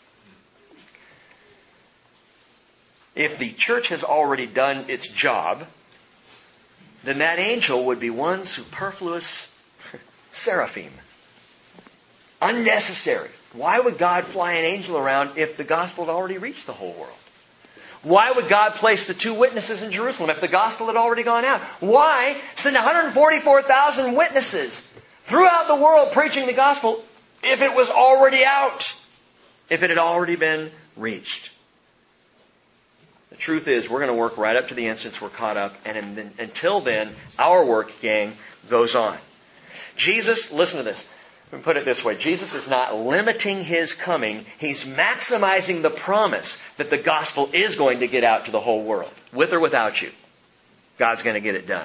If the church has already done its job, then that angel would be one superfluous seraphim. Unnecessary. Why would God fly an angel around if the gospel had already reached the whole world? Why would God place the two witnesses in Jerusalem if the gospel had already gone out? Why send 144,000 witnesses throughout the world preaching the gospel if it was already out? If it had already been reached? The truth is, we're going to work right up to the instance we're caught up, and until then, our work, gang, goes on. Jesus, listen to this. Let me put it this way. Jesus is not limiting his coming. He's maximizing the promise that the gospel is going to get out to the whole world. With or without you. God's going to get it done.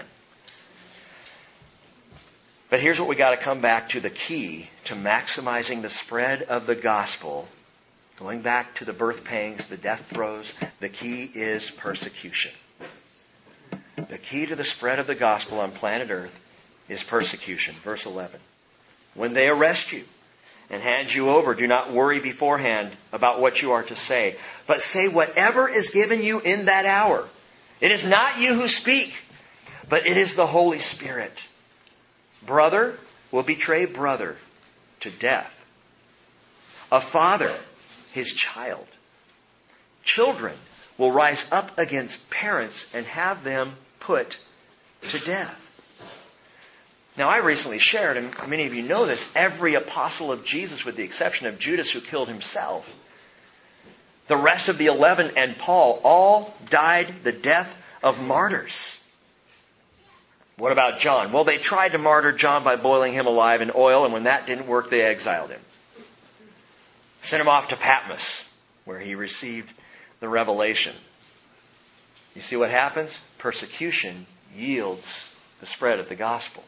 But here's what we got to come back to, the key to maximizing the spread of the gospel. Going back to the birth pangs, the death throes, the key is persecution. The key to the spread of the gospel on planet Earth is persecution. Verse 11. When they arrest you and hand you over, do not worry beforehand about what you are to say, but say whatever is given you in that hour. It is not you who speak, but it is the Holy Spirit. Brother, will betray brother to death. A father, his child. Children will rise up against parents and have them put to death. Now, I recently shared, and many of you know this, every apostle of Jesus, with the exception of Judas, who killed himself, the rest of the 11 and Paul, all died the death of martyrs. What about John? Well, they tried to martyr John by boiling him alive in oil, and when that didn't work, they exiled him. Sent him off to Patmos, where he received the revelation. You see what happens? Persecution yields the spread of the gospel.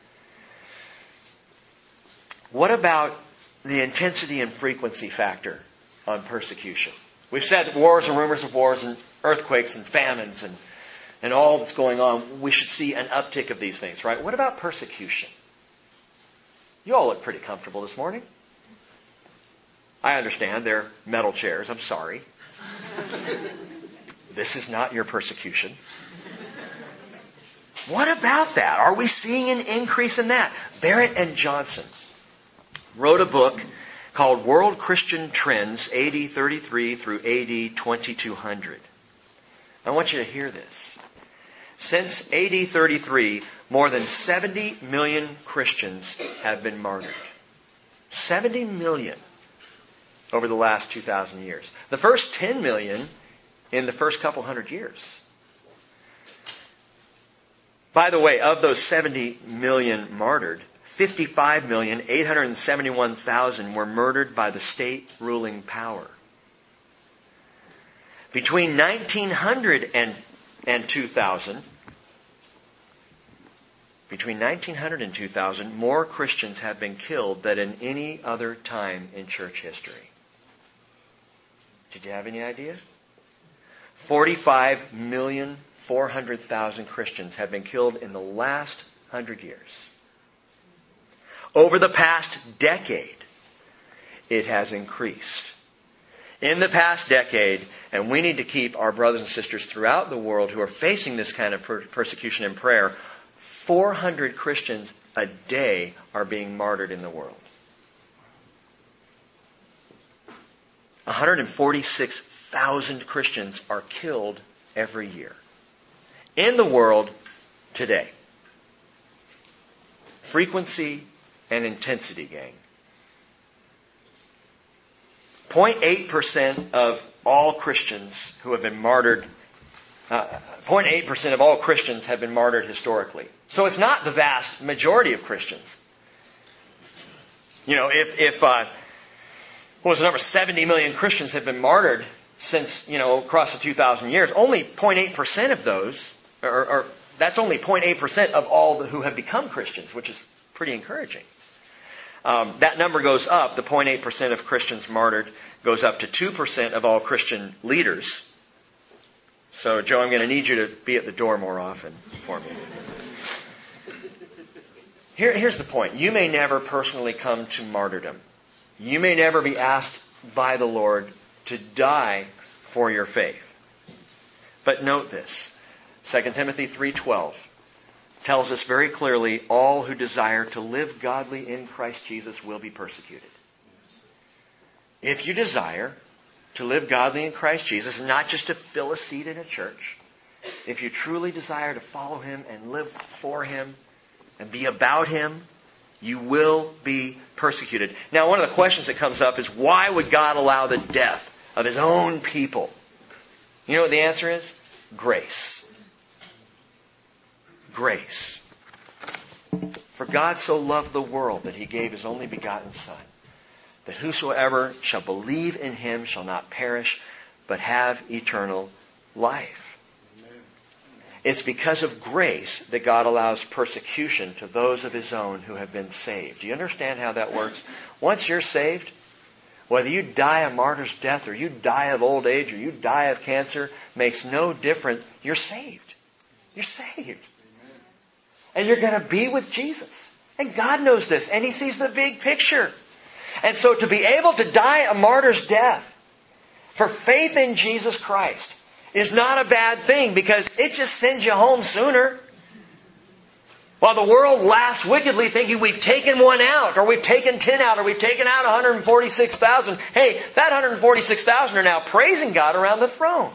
What about the intensity and frequency factor on persecution? We've said wars and rumors of wars and earthquakes and famines and all that's going on. We should see an uptick of these things, right? What about persecution? You all look pretty comfortable this morning. I understand they're metal chairs. I'm sorry. This is not your persecution. What about that? Are we seeing an increase in that? Barrett and Johnson wrote a book called World Christian Trends, AD 33 through AD 2200. I want you to hear this. Since AD 33, more than 70 million Christians have been martyred. 70 million over the last 2,000 years. The first 10 million in the first couple hundred years. By the way, of those 70 million martyred, 55,871,000 were murdered by the state ruling power. Between 1900 and 2000, more Christians have been killed than in any other time in church history. Did you have any ideas? 45,400,000 Christians have been killed in the last 100 years. Over the past decade, it has increased. In the past decade, and we need to keep our brothers and sisters throughout the world who are facing this kind of persecution in prayer, 400 Christians a day are being martyred in the world. 146,000 Christians are killed every year in the world today. Frequency and intensity, gang. 0.8% of all Christians who have been martyred, 0.8% of all Christians have been martyred historically. So it's not the vast majority of Christians. You know, if what was the number? 70 million Christians have been martyred since, across the 2,000 years. Only 0.8% of those, or that's only 0.8% of all who have become Christians, which is pretty encouraging. That number goes up. The 0.8% of Christians martyred goes up to 2% of all Christian leaders. So, Joe, I'm going to need you to be at the door more often for me. Here's the point. You may never personally come to martyrdom. You may never be asked by the Lord to die for your faith. But note this. 2 Timothy 3:12 tells us very clearly, all who desire to live godly in Christ Jesus will be persecuted. If you desire to live godly in Christ Jesus, not just to fill a seat in a church, if you truly desire to follow Him and live for Him and be about Him, you will be persecuted. Now, one of the questions that comes up is, why would God allow the death of His own people? You know what the answer is? Grace. Grace. For God so loved the world that He gave His only begotten Son, that whosoever shall believe in Him shall not perish, but have eternal life. Amen. It's because of grace that God allows persecution to those of His own who have been saved. Do you understand how that works? Once you're saved, whether you die a martyr's death or you die of old age or you die of cancer, makes no difference. You're saved. You're saved. And you're going to be with Jesus. And God knows this. And He sees the big picture. And so to be able to die a martyr's death for faith in Jesus Christ is not a bad thing, because it just sends you home sooner. While the world laughs wickedly thinking we've taken one out, or we've taken 10 out, or we've taken out 146,000. Hey, that 146,000 are now praising God around the throne.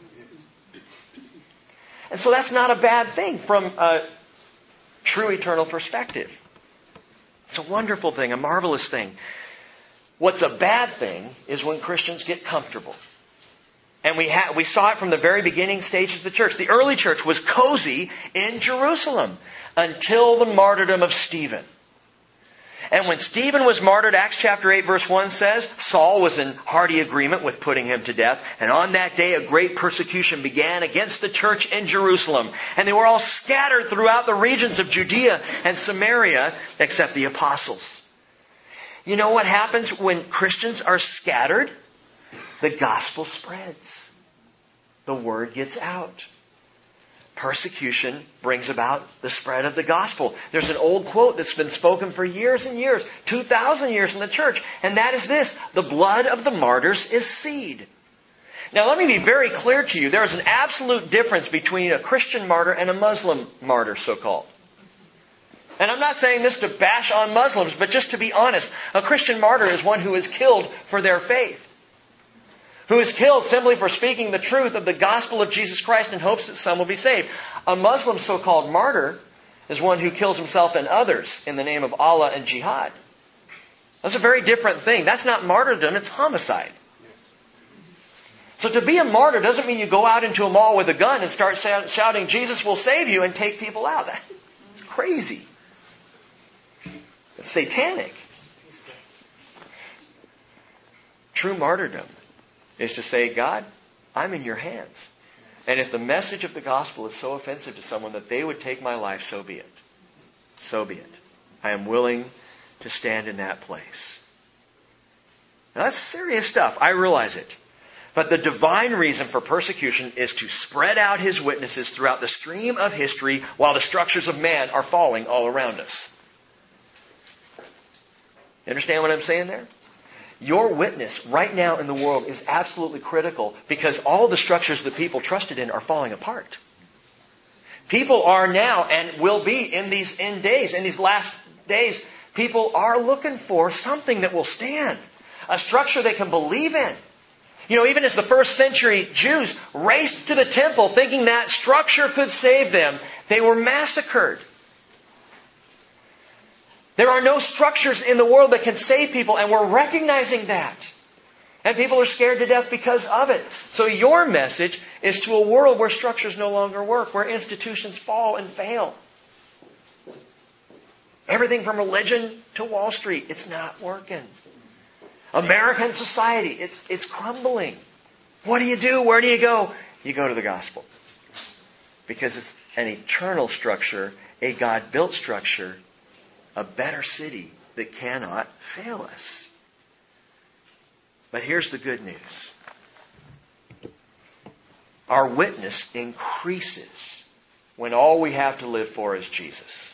And so that's not a bad thing from a true eternal perspective. It's a wonderful thing, a marvelous thing. What's a bad thing is when Christians get comfortable. And we saw it from the very beginning stages of the church. The early church was cozy in Jerusalem until the martyrdom of Stephen. And when Stephen was martyred, Acts chapter 8 verse 1 says, Saul was in hearty agreement with putting him to death. And on that day a great persecution began against the church in Jerusalem. And they were all scattered throughout the regions of Judea and Samaria except the apostles. You know what happens when Christians are scattered? The gospel spreads. The word gets out. Persecution brings about the spread of the gospel. There's an old quote that's been spoken for years and years, 2,000 years in the church, and that is this: the blood of the martyrs is seed. Now let me be very clear to you. There is an absolute difference between a Christian martyr and a Muslim martyr, so-called. And I'm not saying this to bash on Muslims, but just to be honest, a Christian martyr is one who is killed for their faith. Who is killed simply for speaking the truth of the gospel of Jesus Christ in hopes that some will be saved. A Muslim so-called martyr is one who kills himself and others in the name of Allah and jihad. That's a very different thing. That's not martyrdom, it's homicide. So to be a martyr doesn't mean you go out into a mall with a gun and start shouting, Jesus will save you, and take people out. That's crazy. It's satanic. True martyrdom is to say, God, I'm in your hands. And if the message of the gospel is so offensive to someone that they would take my life, so be it. So be it. I am willing to stand in that place. Now that's serious stuff. I realize it. But the divine reason for persecution is to spread out His witnesses throughout the stream of history while the structures of man are falling all around us. You understand what I'm saying there? Your witness right now in the world is absolutely critical because all the structures that people trusted in are falling apart. People are now and will be in these end days, in these last days, people are looking for something that will stand. A structure they can believe in. You know, even as the first century Jews raced to the temple thinking that structure could save them, they were massacred. There are no structures in the world that can save people, and we're recognizing that. And people are scared to death because of it. So your message is to a world where structures no longer work, where institutions fall and fail. Everything from religion to Wall Street, it's not working. American society, it's crumbling. What do you do? Where do you go? You go to the gospel. Because it's an eternal structure, a God-built structure, a better city that cannot fail us. But here's the good news. Our witness increases when all we have to live for is Jesus.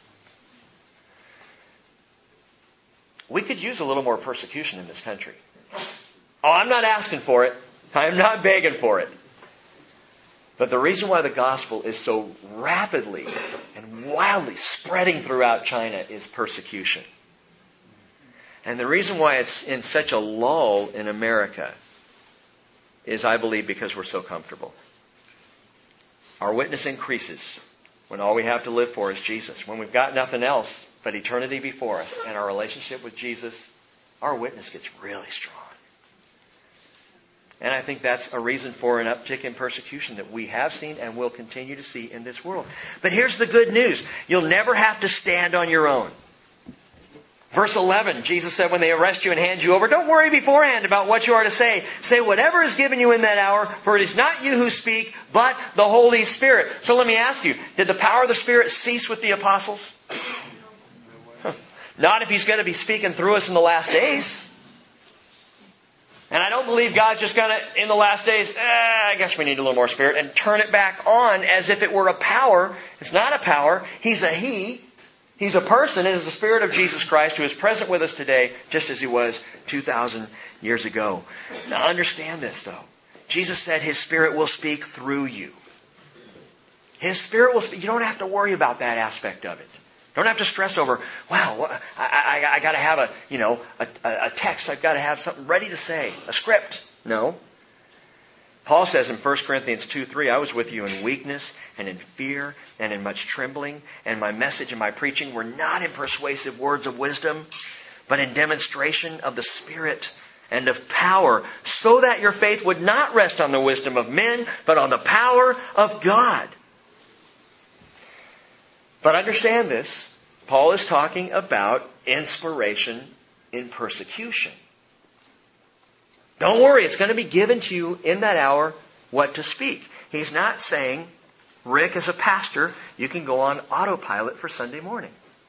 We could use a little more persecution in this country. Oh, I'm not asking for it. I'm not begging for it. But the reason why the gospel is so rapidly and wildly spreading throughout China is persecution. And the reason why it's in such a lull in America is, I believe, because we're so comfortable. Our witness increases when all we have to live for is Jesus. When we've got nothing else but eternity before us and our relationship with Jesus, our witness gets really strong. And I think that's a reason for an uptick in persecution that we have seen and will continue to see in this world. But here's the good news. You'll never have to stand on your own. Verse 11, Jesus said when they arrest you and hand you over, don't worry beforehand about what you are to say. Say whatever is given you in that hour, for it is not you who speak, but the Holy Spirit. So let me ask you, did the power of the Spirit cease with the apostles? Not if He's going to be speaking through us in the last days. And I don't believe God's just going to, in the last days, I guess we need a little more Spirit, and turn it back on as if it were a power. It's not a power. He's a He. He's a person. It is the Spirit of Jesus Christ who is present with us today, just as He was 2,000 years ago. Now understand this, though. Jesus said His Spirit will speak through you. His Spirit will speak. You don't have to worry about that aspect of it. Don't have to stress over, wow, I got to have a text. I've got to have something ready to say, a script. No. Paul says in 1 Corinthians 2:3, I was with you in weakness and in fear and in much trembling, and my message and my preaching were not in persuasive words of wisdom, but in demonstration of the Spirit and of power, so that your faith would not rest on the wisdom of men, but on the power of God. But understand this, Paul is talking about inspiration in persecution. Don't worry, it's going to be given to you in that hour what to speak. He's not saying, Rick, as a pastor, you can go on autopilot for Sunday morning.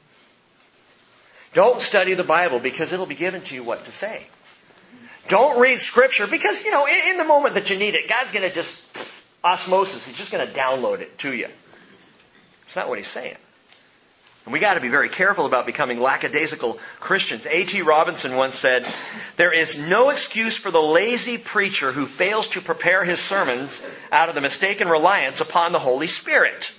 Don't study the Bible because it'll be given to you what to say. Don't read Scripture because, in the moment that you need it, God's going to just, osmosis, He's just going to download it to you. It's not what He's saying. And we got to be very careful about becoming lackadaisical Christians. A.T. Robinson once said, there is no excuse for the lazy preacher who fails to prepare his sermons out of the mistaken reliance upon the Holy Spirit.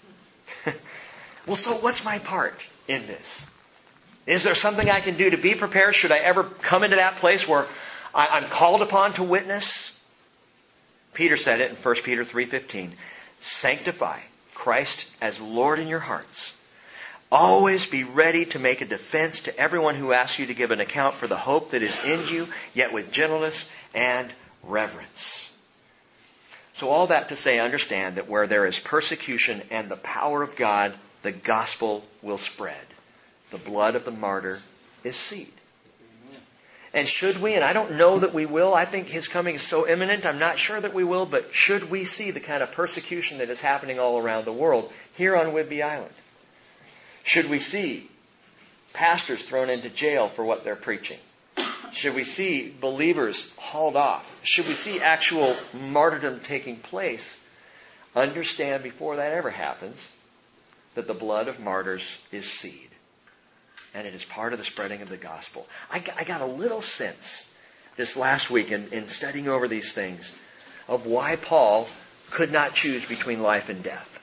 Well, so what's my part in this? Is there something I can do to be prepared? Should I ever come into that place where I'm called upon to witness? Peter said it in 1 Peter 3:15. Sanctify Christ as Lord in your hearts. Always be ready to make a defense to everyone who asks you to give an account for the hope that is in you, yet with gentleness and reverence. So all that to say, understand that where there is persecution and the power of God, the gospel will spread. The blood of the martyr is seed. And should we, and I don't know that we will, I think His coming is so imminent, I'm not sure that we will, but should we see the kind of persecution that is happening all around the world here on Whidbey Island? Should we see pastors thrown into jail for what they're preaching? Should we see believers hauled off? Should we see actual martyrdom taking place? Understand before that ever happens that the blood of martyrs is seed. And it is part of the spreading of the gospel. I got a little sense this last week in studying over these things of why Paul could not choose between life and death.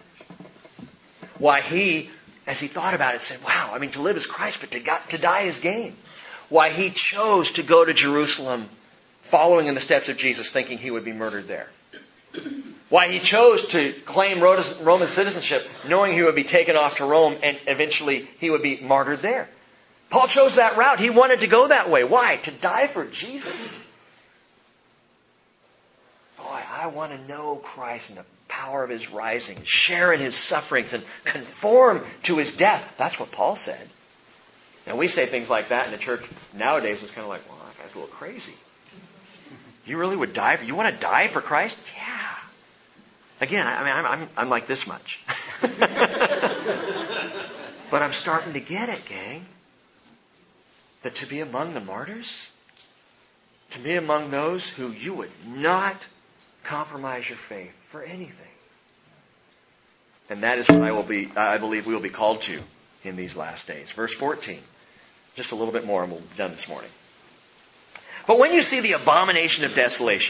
Why he, as he thought about it, said, wow, to live is Christ, but to die is gain. Why he chose to go to Jerusalem following in the steps of Jesus, thinking he would be murdered there. Why he chose to claim Roman citizenship, knowing he would be taken off to Rome and eventually he would be martyred there. Paul chose that route. He wanted to go that way. Why? To die for Jesus. Boy, I want to know Christ and the power of His rising, share in His sufferings, and conform to His death. That's what Paul said. And we say things like that in the church nowadays. It's kind of like, well, that guy's a little crazy. You really would die you want to die for Christ? Yeah. Again, I'm like this much. But I'm starting to get it, gang. That to be among the martyrs, to be among those who you would not compromise your faith for anything. And that is what I believe we will be called to in these last days. Verse 14. Just a little bit more and we'll be done this morning. But when you see the abomination of desolation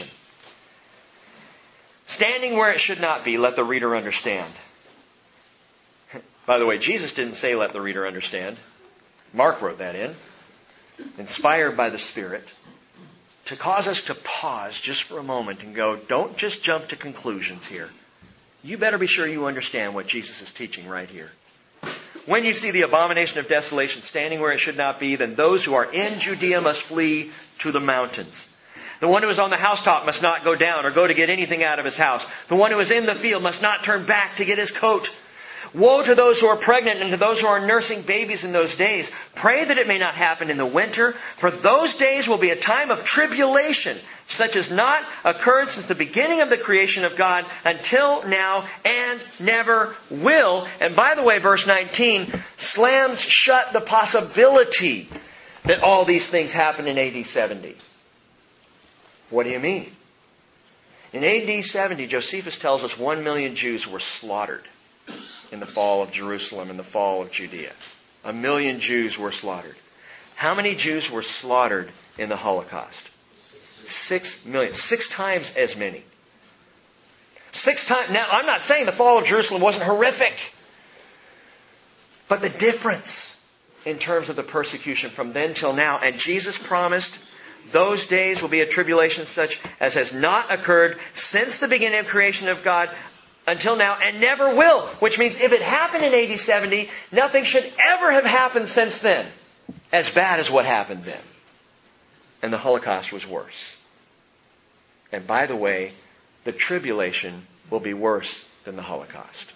standing where it should not be, let the reader understand. By the way, Jesus didn't say let the reader understand. Mark wrote that in. Inspired by the Spirit to cause us to pause just for a moment and go, don't just jump to conclusions here. You better be sure you understand what Jesus is teaching right here. When you see the abomination of desolation standing where it should not be, then those who are in Judea must flee to the mountains. The one who is on the housetop must not go down or go to get anything out of his house. The one who is in the field must not turn back to get his coat. Woe to those who are pregnant and to those who are nursing babies in those days. Pray that it may not happen in the winter, for those days will be a time of tribulation, such as not occurred since the beginning of the creation of God until now and never will. And by the way, verse 19 slams shut the possibility that all these things happened in AD 70. What do you mean? In AD 70, Josephus tells us 1 million Jews were slaughtered in the fall of Jerusalem, in the fall of Judea. 1 million Jews were slaughtered. How many Jews were slaughtered in the Holocaust? 6 million. 6 times as many. 6 times. Now, I'm not saying the fall of Jerusalem wasn't horrific. But the difference in terms of the persecution from then till now, and Jesus promised those days will be a tribulation such as has not occurred since the beginning of creation of God until now, and never will. Which means if it happened in AD 70, nothing should ever have happened since then as bad as what happened then. And the Holocaust was worse. And by the way, the tribulation will be worse than the Holocaust.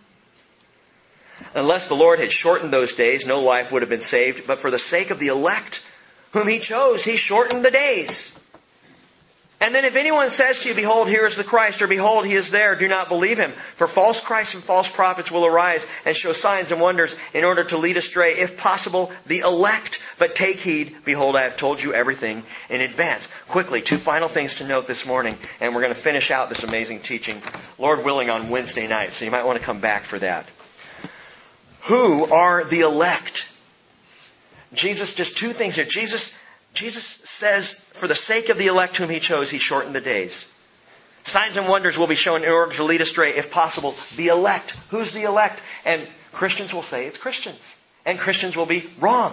Unless the Lord had shortened those days, no life would have been saved. But for the sake of the elect whom He chose, He shortened the days. And then if anyone says to you, behold, here is the Christ, or behold, He is there, do not believe him. For false Christs and false prophets will arise and show signs and wonders in order to lead astray, if possible, the elect. But take heed, behold, I have told you everything in advance. Quickly, 2 final things to note this morning, and we're going to finish out this amazing teaching, Lord willing, on Wednesday night. So you might want to come back for that. Who are the elect? Jesus, just 2 things here. Jesus says, for the sake of the elect whom He chose, He shortened the days. Signs and wonders will be shown in order to lead astray, if possible, the elect. Who's the elect? And Christians will say it's Christians. And Christians will be wrong.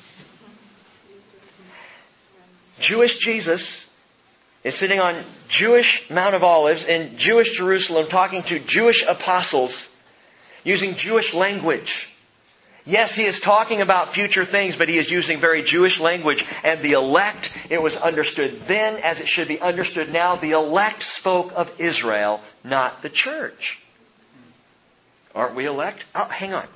Jewish Jesus is sitting on Jewish Mount of Olives in Jewish Jerusalem talking to Jewish apostles using Jewish language. Yes, He is talking about future things, but He is using very Jewish language. And the elect, it was understood then as it should be understood now. The elect spoke of Israel, not the church. Aren't we elect? Oh, hang on.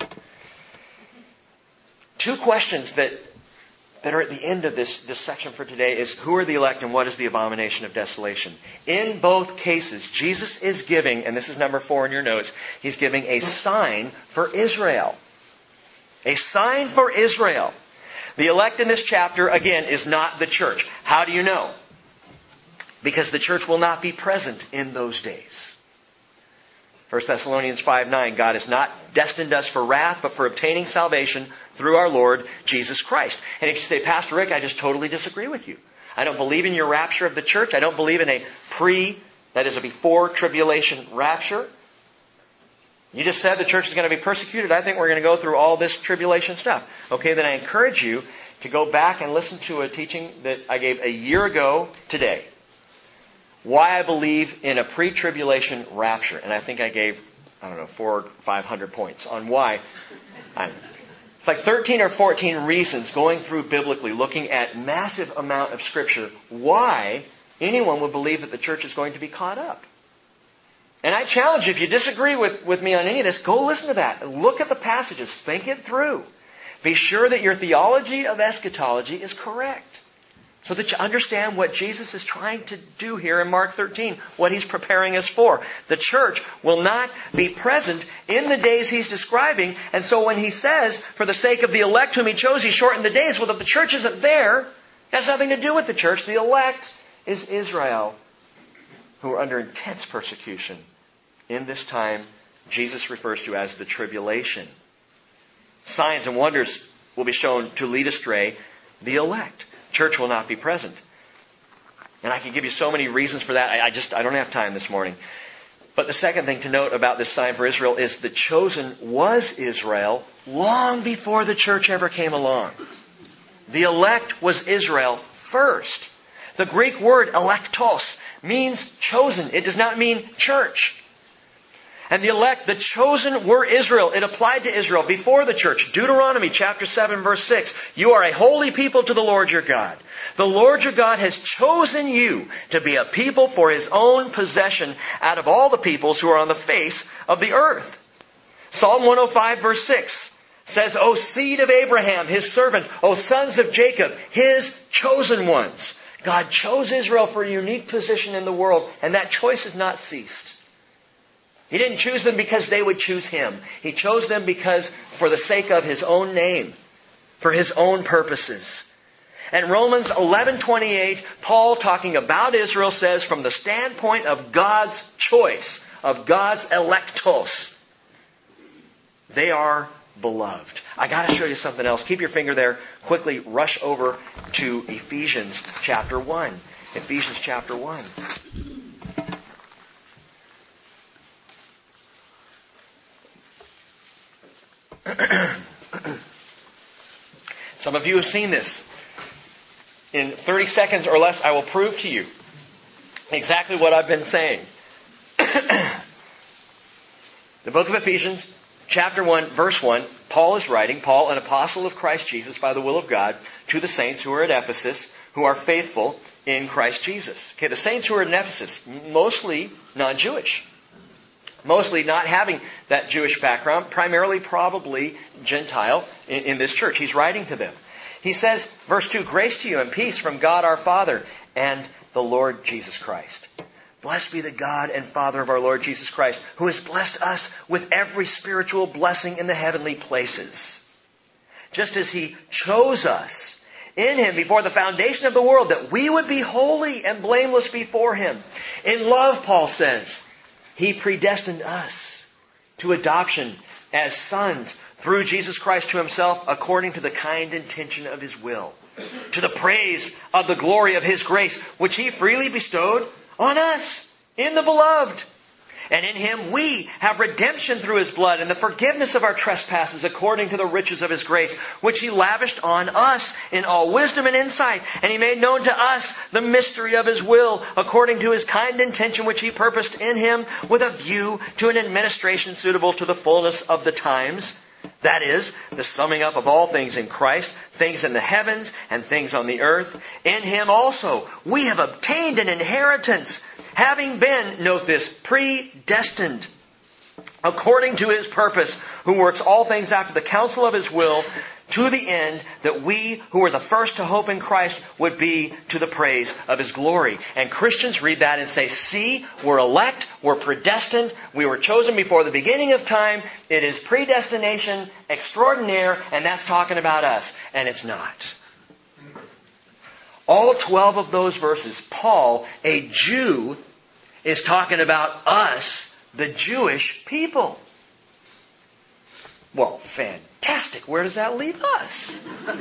2 questions that are at the end of this section for today is, who are the elect and what is the abomination of desolation? In both cases, Jesus is giving, and this is number 4 in your notes, He's giving a sign for Israel. A sign for Israel. The elect in this chapter, again, is not the church. How do you know? Because the church will not be present in those days. 1 Thessalonians 5:9, God has not destined us for wrath, but for obtaining salvation through our Lord Jesus Christ. And if you say, Pastor Rick, I just totally disagree with you. I don't believe in your rapture of the church. I don't believe in a that is a before tribulation rapture. You just said the church is going to be persecuted. I think we're going to go through all this tribulation stuff. Okay, then I encourage you to go back and listen to a teaching that I gave a year ago today. Why I believe in a pre-tribulation rapture. And I think I gave, 400 or 500 points on why. It's like 13 or 14 reasons going through biblically, looking at massive amount of Scripture, why anyone would believe that the church is going to be caught up. And I challenge you, if you disagree with me on any of this, go listen to that. Look at the passages. Think it through. Be sure that your theology of eschatology is correct. So that you understand what Jesus is trying to do here in Mark 13. What He's preparing us for. The church will not be present in the days He's describing. And so when He says, for the sake of the elect whom He chose, He shortened the days. Well, if the church isn't there, it has nothing to do with the church. The elect is Israel, who are under intense persecution. In this time, Jesus refers to as the tribulation. Signs and wonders will be shown to lead astray the elect. Church will not be present. And I can give you so many reasons for that. I don't have time this morning. But the second thing to note about this sign for Israel is the chosen was Israel long before the church ever came along. The elect was Israel first. The Greek word electos means chosen. It does not mean church. And the elect, the chosen, were Israel. It applied to Israel before the church. Deuteronomy chapter 7 verse 6. You are a holy people to the Lord your God. The Lord your God has chosen you to be a people for His own possession out of all the peoples who are on the face of the earth. Psalm 105 verse 6 says, O seed of Abraham, His servant, O sons of Jacob, His chosen ones. God chose Israel for a unique position in the world, and that choice has not ceased. He didn't choose them because they would choose Him. He chose them because, for the sake of His own name, for His own purposes. And Romans 11:28, Paul, talking about Israel, says, from the standpoint of God's choice, of God's electos, they are beloved. I got to show you something else. Keep your finger there. Quickly rush over to Ephesians chapter 1. Ephesians chapter 1. Some of you have seen this. In 30 seconds or less, I will prove to you exactly what I've been saying. The book of Ephesians, chapter 1, verse 1, Paul is writing, Paul, an apostle of Christ Jesus by the will of God, to the saints who are at Ephesus, who are faithful in Christ Jesus. Okay, the saints who are in Ephesus, mostly non-Jewish. Mostly not having that Jewish background, primarily probably Gentile in this church. He's writing to them. He says, verse 2, grace to you and peace from God our Father and the Lord Jesus Christ. Blessed be the God and Father of our Lord Jesus Christ, who has blessed us with every spiritual blessing in the heavenly places. Just as He chose us in Him before the foundation of the world, that we would be holy and blameless before Him. In love, Paul says, He predestined us to adoption as sons through Jesus Christ to Himself, according to the kind intention of His will, to the praise of the glory of His grace, which He freely bestowed on us in the Beloved. And in Him we have redemption through His blood and the forgiveness of our trespasses according to the riches of His grace, which He lavished on us in all wisdom and insight. And He made known to us the mystery of His will according to His kind intention, which He purposed in Him with a view to an administration suitable to the fullness of the times. That is, the summing up of all things in Christ, things in the heavens and things on the earth. In Him also we have obtained an inheritance, having been, note this, predestined according to His purpose, who works all things after the counsel of His will, to the end that we who were the first to hope in Christ would be to the praise of His glory. And Christians read that and say, see, we're elect, we're predestined, we were chosen before the beginning of time, it is predestination extraordinaire, and that's talking about us. And it's not. All 12 of those verses, Paul, a Jew, is talking about us, the Jewish people. Well, fantastic. Where does that leave us?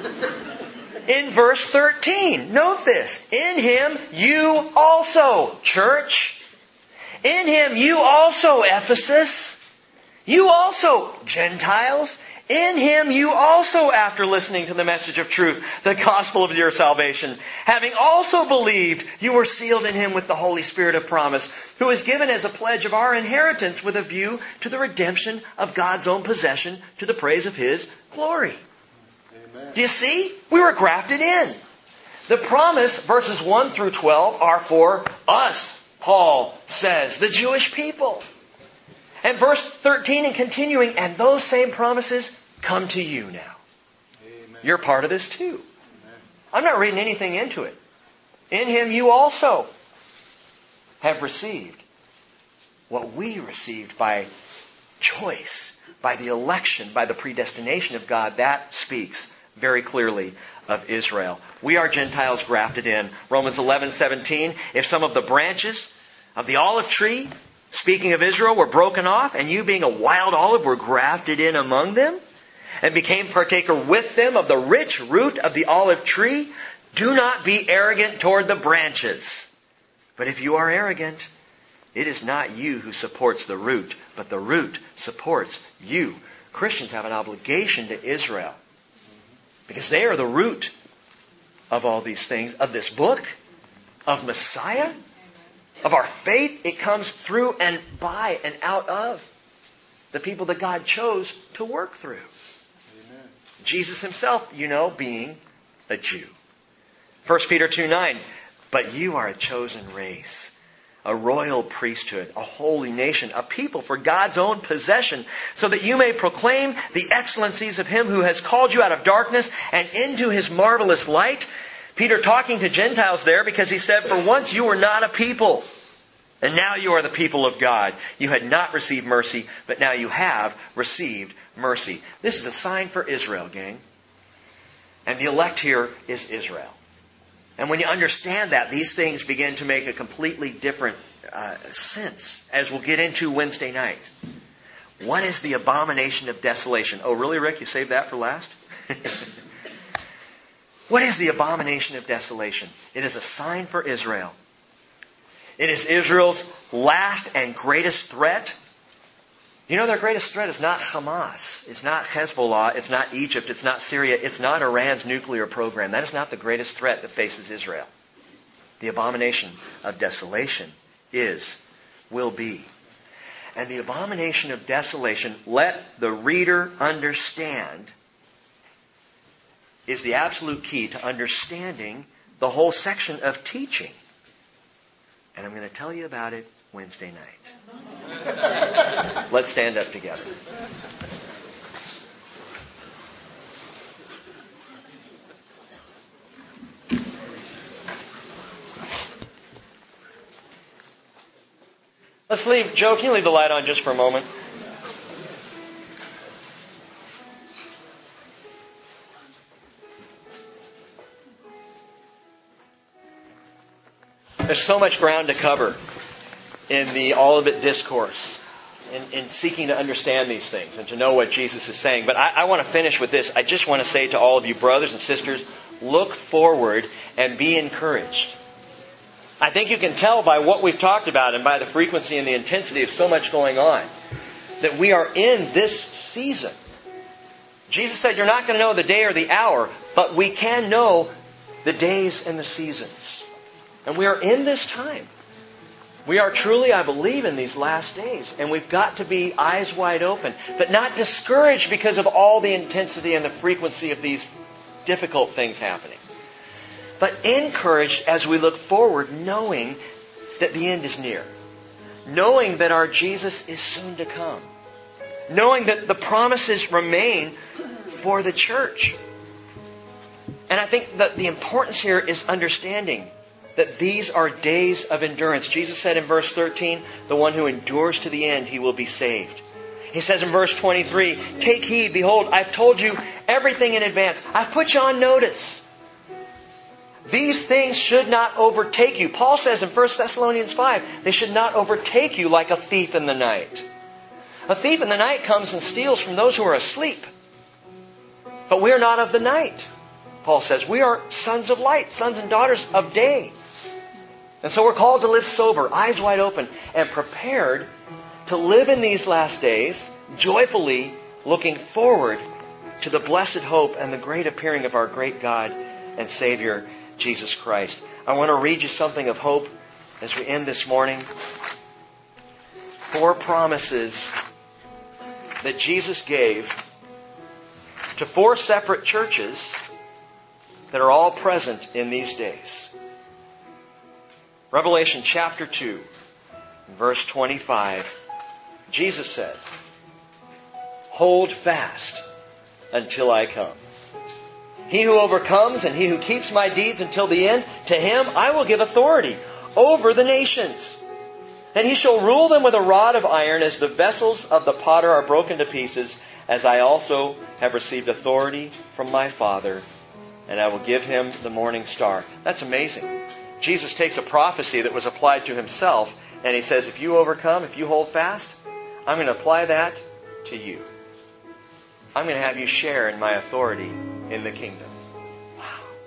In verse 13, note this. In Him you also, church. In Him you also, Ephesus. You also, Gentiles. In Him you also, after listening to the message of truth, the gospel of your salvation, having also believed, you were sealed in Him with the Holy Spirit of promise, who is given as a pledge of our inheritance with a view to the redemption of God's own possession to the praise of His glory. Amen. Do you see? We were grafted in. The promise, verses 1 through 12, are for us, Paul says, the Jewish people. And verse 13 and continuing, and those same promises come to you now. Amen. You're part of this too. Amen. I'm not reading anything into it. In Him you also have received what we received by choice, by the election, by the predestination of God. That speaks very clearly of Israel. We are Gentiles grafted in. Romans 11:17. If some of the branches of the olive tree, speaking of Israel, were broken off, and you being a wild olive were grafted in among them, and became partaker with them of the rich root of the olive tree, do not be arrogant toward the branches. But if you are arrogant, it is not you who supports the root, but the root supports you. Christians have an obligation to Israel, because they are the root of all these things, of this book, of Messiah, of our faith. It comes through and by and out of the people that God chose to work through. Amen. Jesus Himself, being a Jew. 1 Peter 2:9, but you are a chosen race, a royal priesthood, a holy nation, a people for God's own possession, so that you may proclaim the excellencies of Him who has called you out of darkness and into His marvelous light. Peter talking to Gentiles there, because he said, for once you were not a people, and now you are the people of God. You had not received mercy, but now you have received mercy. This is a sign for Israel, gang. And the elect here is Israel. And when you understand that, these things begin to make a completely different sense, as we'll get into Wednesday night. What is the abomination of desolation? Oh, really, Rick? You saved that for last? What is the abomination of desolation? It is a sign for Israel. It is Israel's last and greatest threat. You know, their greatest threat is not Hamas. It's not Hezbollah. It's not Egypt. It's not Syria. It's not Iran's nuclear program. That is not the greatest threat that faces Israel. The abomination of desolation will be. And the abomination of desolation, let the reader understand, is the absolute key to understanding the whole section of teaching. And I'm going to tell you about it Wednesday night. Let's stand up together. Let's leave. Joe, can you leave the light on just for a moment? There's so much ground to cover in the Olivet Discourse, in seeking to understand these things and to know what Jesus is saying. But I want to finish with this. I just want to say to all of you brothers and sisters, look forward and be encouraged. I think you can tell by what we've talked about and by the frequency and the intensity of so much going on that we are in this season. Jesus said you're not going to know the day or the hour, but we can know the days and the seasons. And we are in this time. We are truly, I believe, in these last days. And we've got to be eyes wide open, but not discouraged because of all the intensity and the frequency of these difficult things happening. But encouraged as we look forward, knowing that the end is near. Knowing that our Jesus is soon to come. Knowing that the promises remain for the church. And I think that the importance here is understanding that these are days of endurance. Jesus said in verse 13, the one who endures to the end, he will be saved. He says in verse 23, take heed, behold, I've told you everything in advance. I've put you on notice. These things should not overtake you. Paul says in 1 Thessalonians 5, they should not overtake you like a thief in the night. A thief in the night comes and steals from those who are asleep. But we are not of the night, Paul says. We are sons of light, sons and daughters of day. And so we're called to live sober, eyes wide open, and prepared to live in these last days, joyfully looking forward to the blessed hope and the great appearing of our great God and Savior, Jesus Christ. I want to read you something of hope as we end this morning. 4 promises that Jesus gave to 4 separate churches that are all present in these days. Revelation chapter 2, verse 25. Jesus said, hold fast until I come. He who overcomes and he who keeps my deeds until the end, to him I will give authority over the nations. And he shall rule them with a rod of iron, as the vessels of the potter are broken to pieces, as I also have received authority from my Father, and I will give him the morning star. That's amazing. Jesus takes a prophecy that was applied to himself, and he says, if you overcome, if you hold fast, I'm going to apply that to you. I'm going to have you share in my authority in the kingdom. Wow.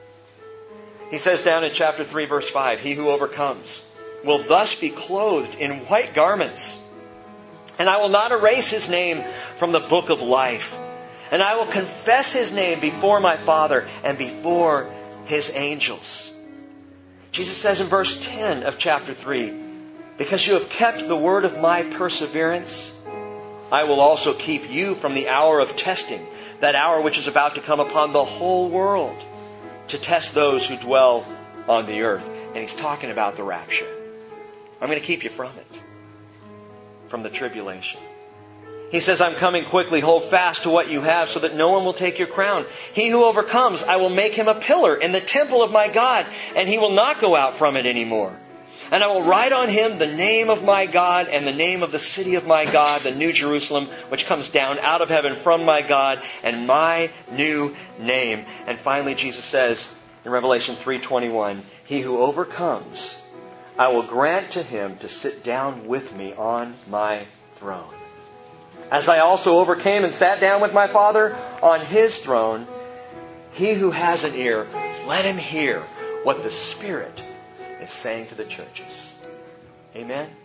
He says down in chapter 3, verse 5, he who overcomes will thus be clothed in white garments, and I will not erase his name from the book of life. And I will confess his name before my Father and before his angels. Jesus says in verse 10 of chapter 3, because you have kept the word of my perseverance, I will also keep you from the hour of testing, that hour which is about to come upon the whole world, to test those who dwell on the earth. And he's talking about the rapture. I'm going to keep you from it, from the tribulation. He says, I'm coming quickly. Hold fast to what you have so that no one will take your crown. He who overcomes, I will make him a pillar in the temple of my God, and he will not go out from it anymore. And I will write on him the name of my God and the name of the city of my God, the New Jerusalem, which comes down out of heaven from my God, and my new name. And finally, Jesus says in Revelation 3:21, he who overcomes, I will grant to him to sit down with me on my throne. As I also overcame and sat down with my Father on his throne, he who has an ear, let him hear what the Spirit is saying to the churches. Amen.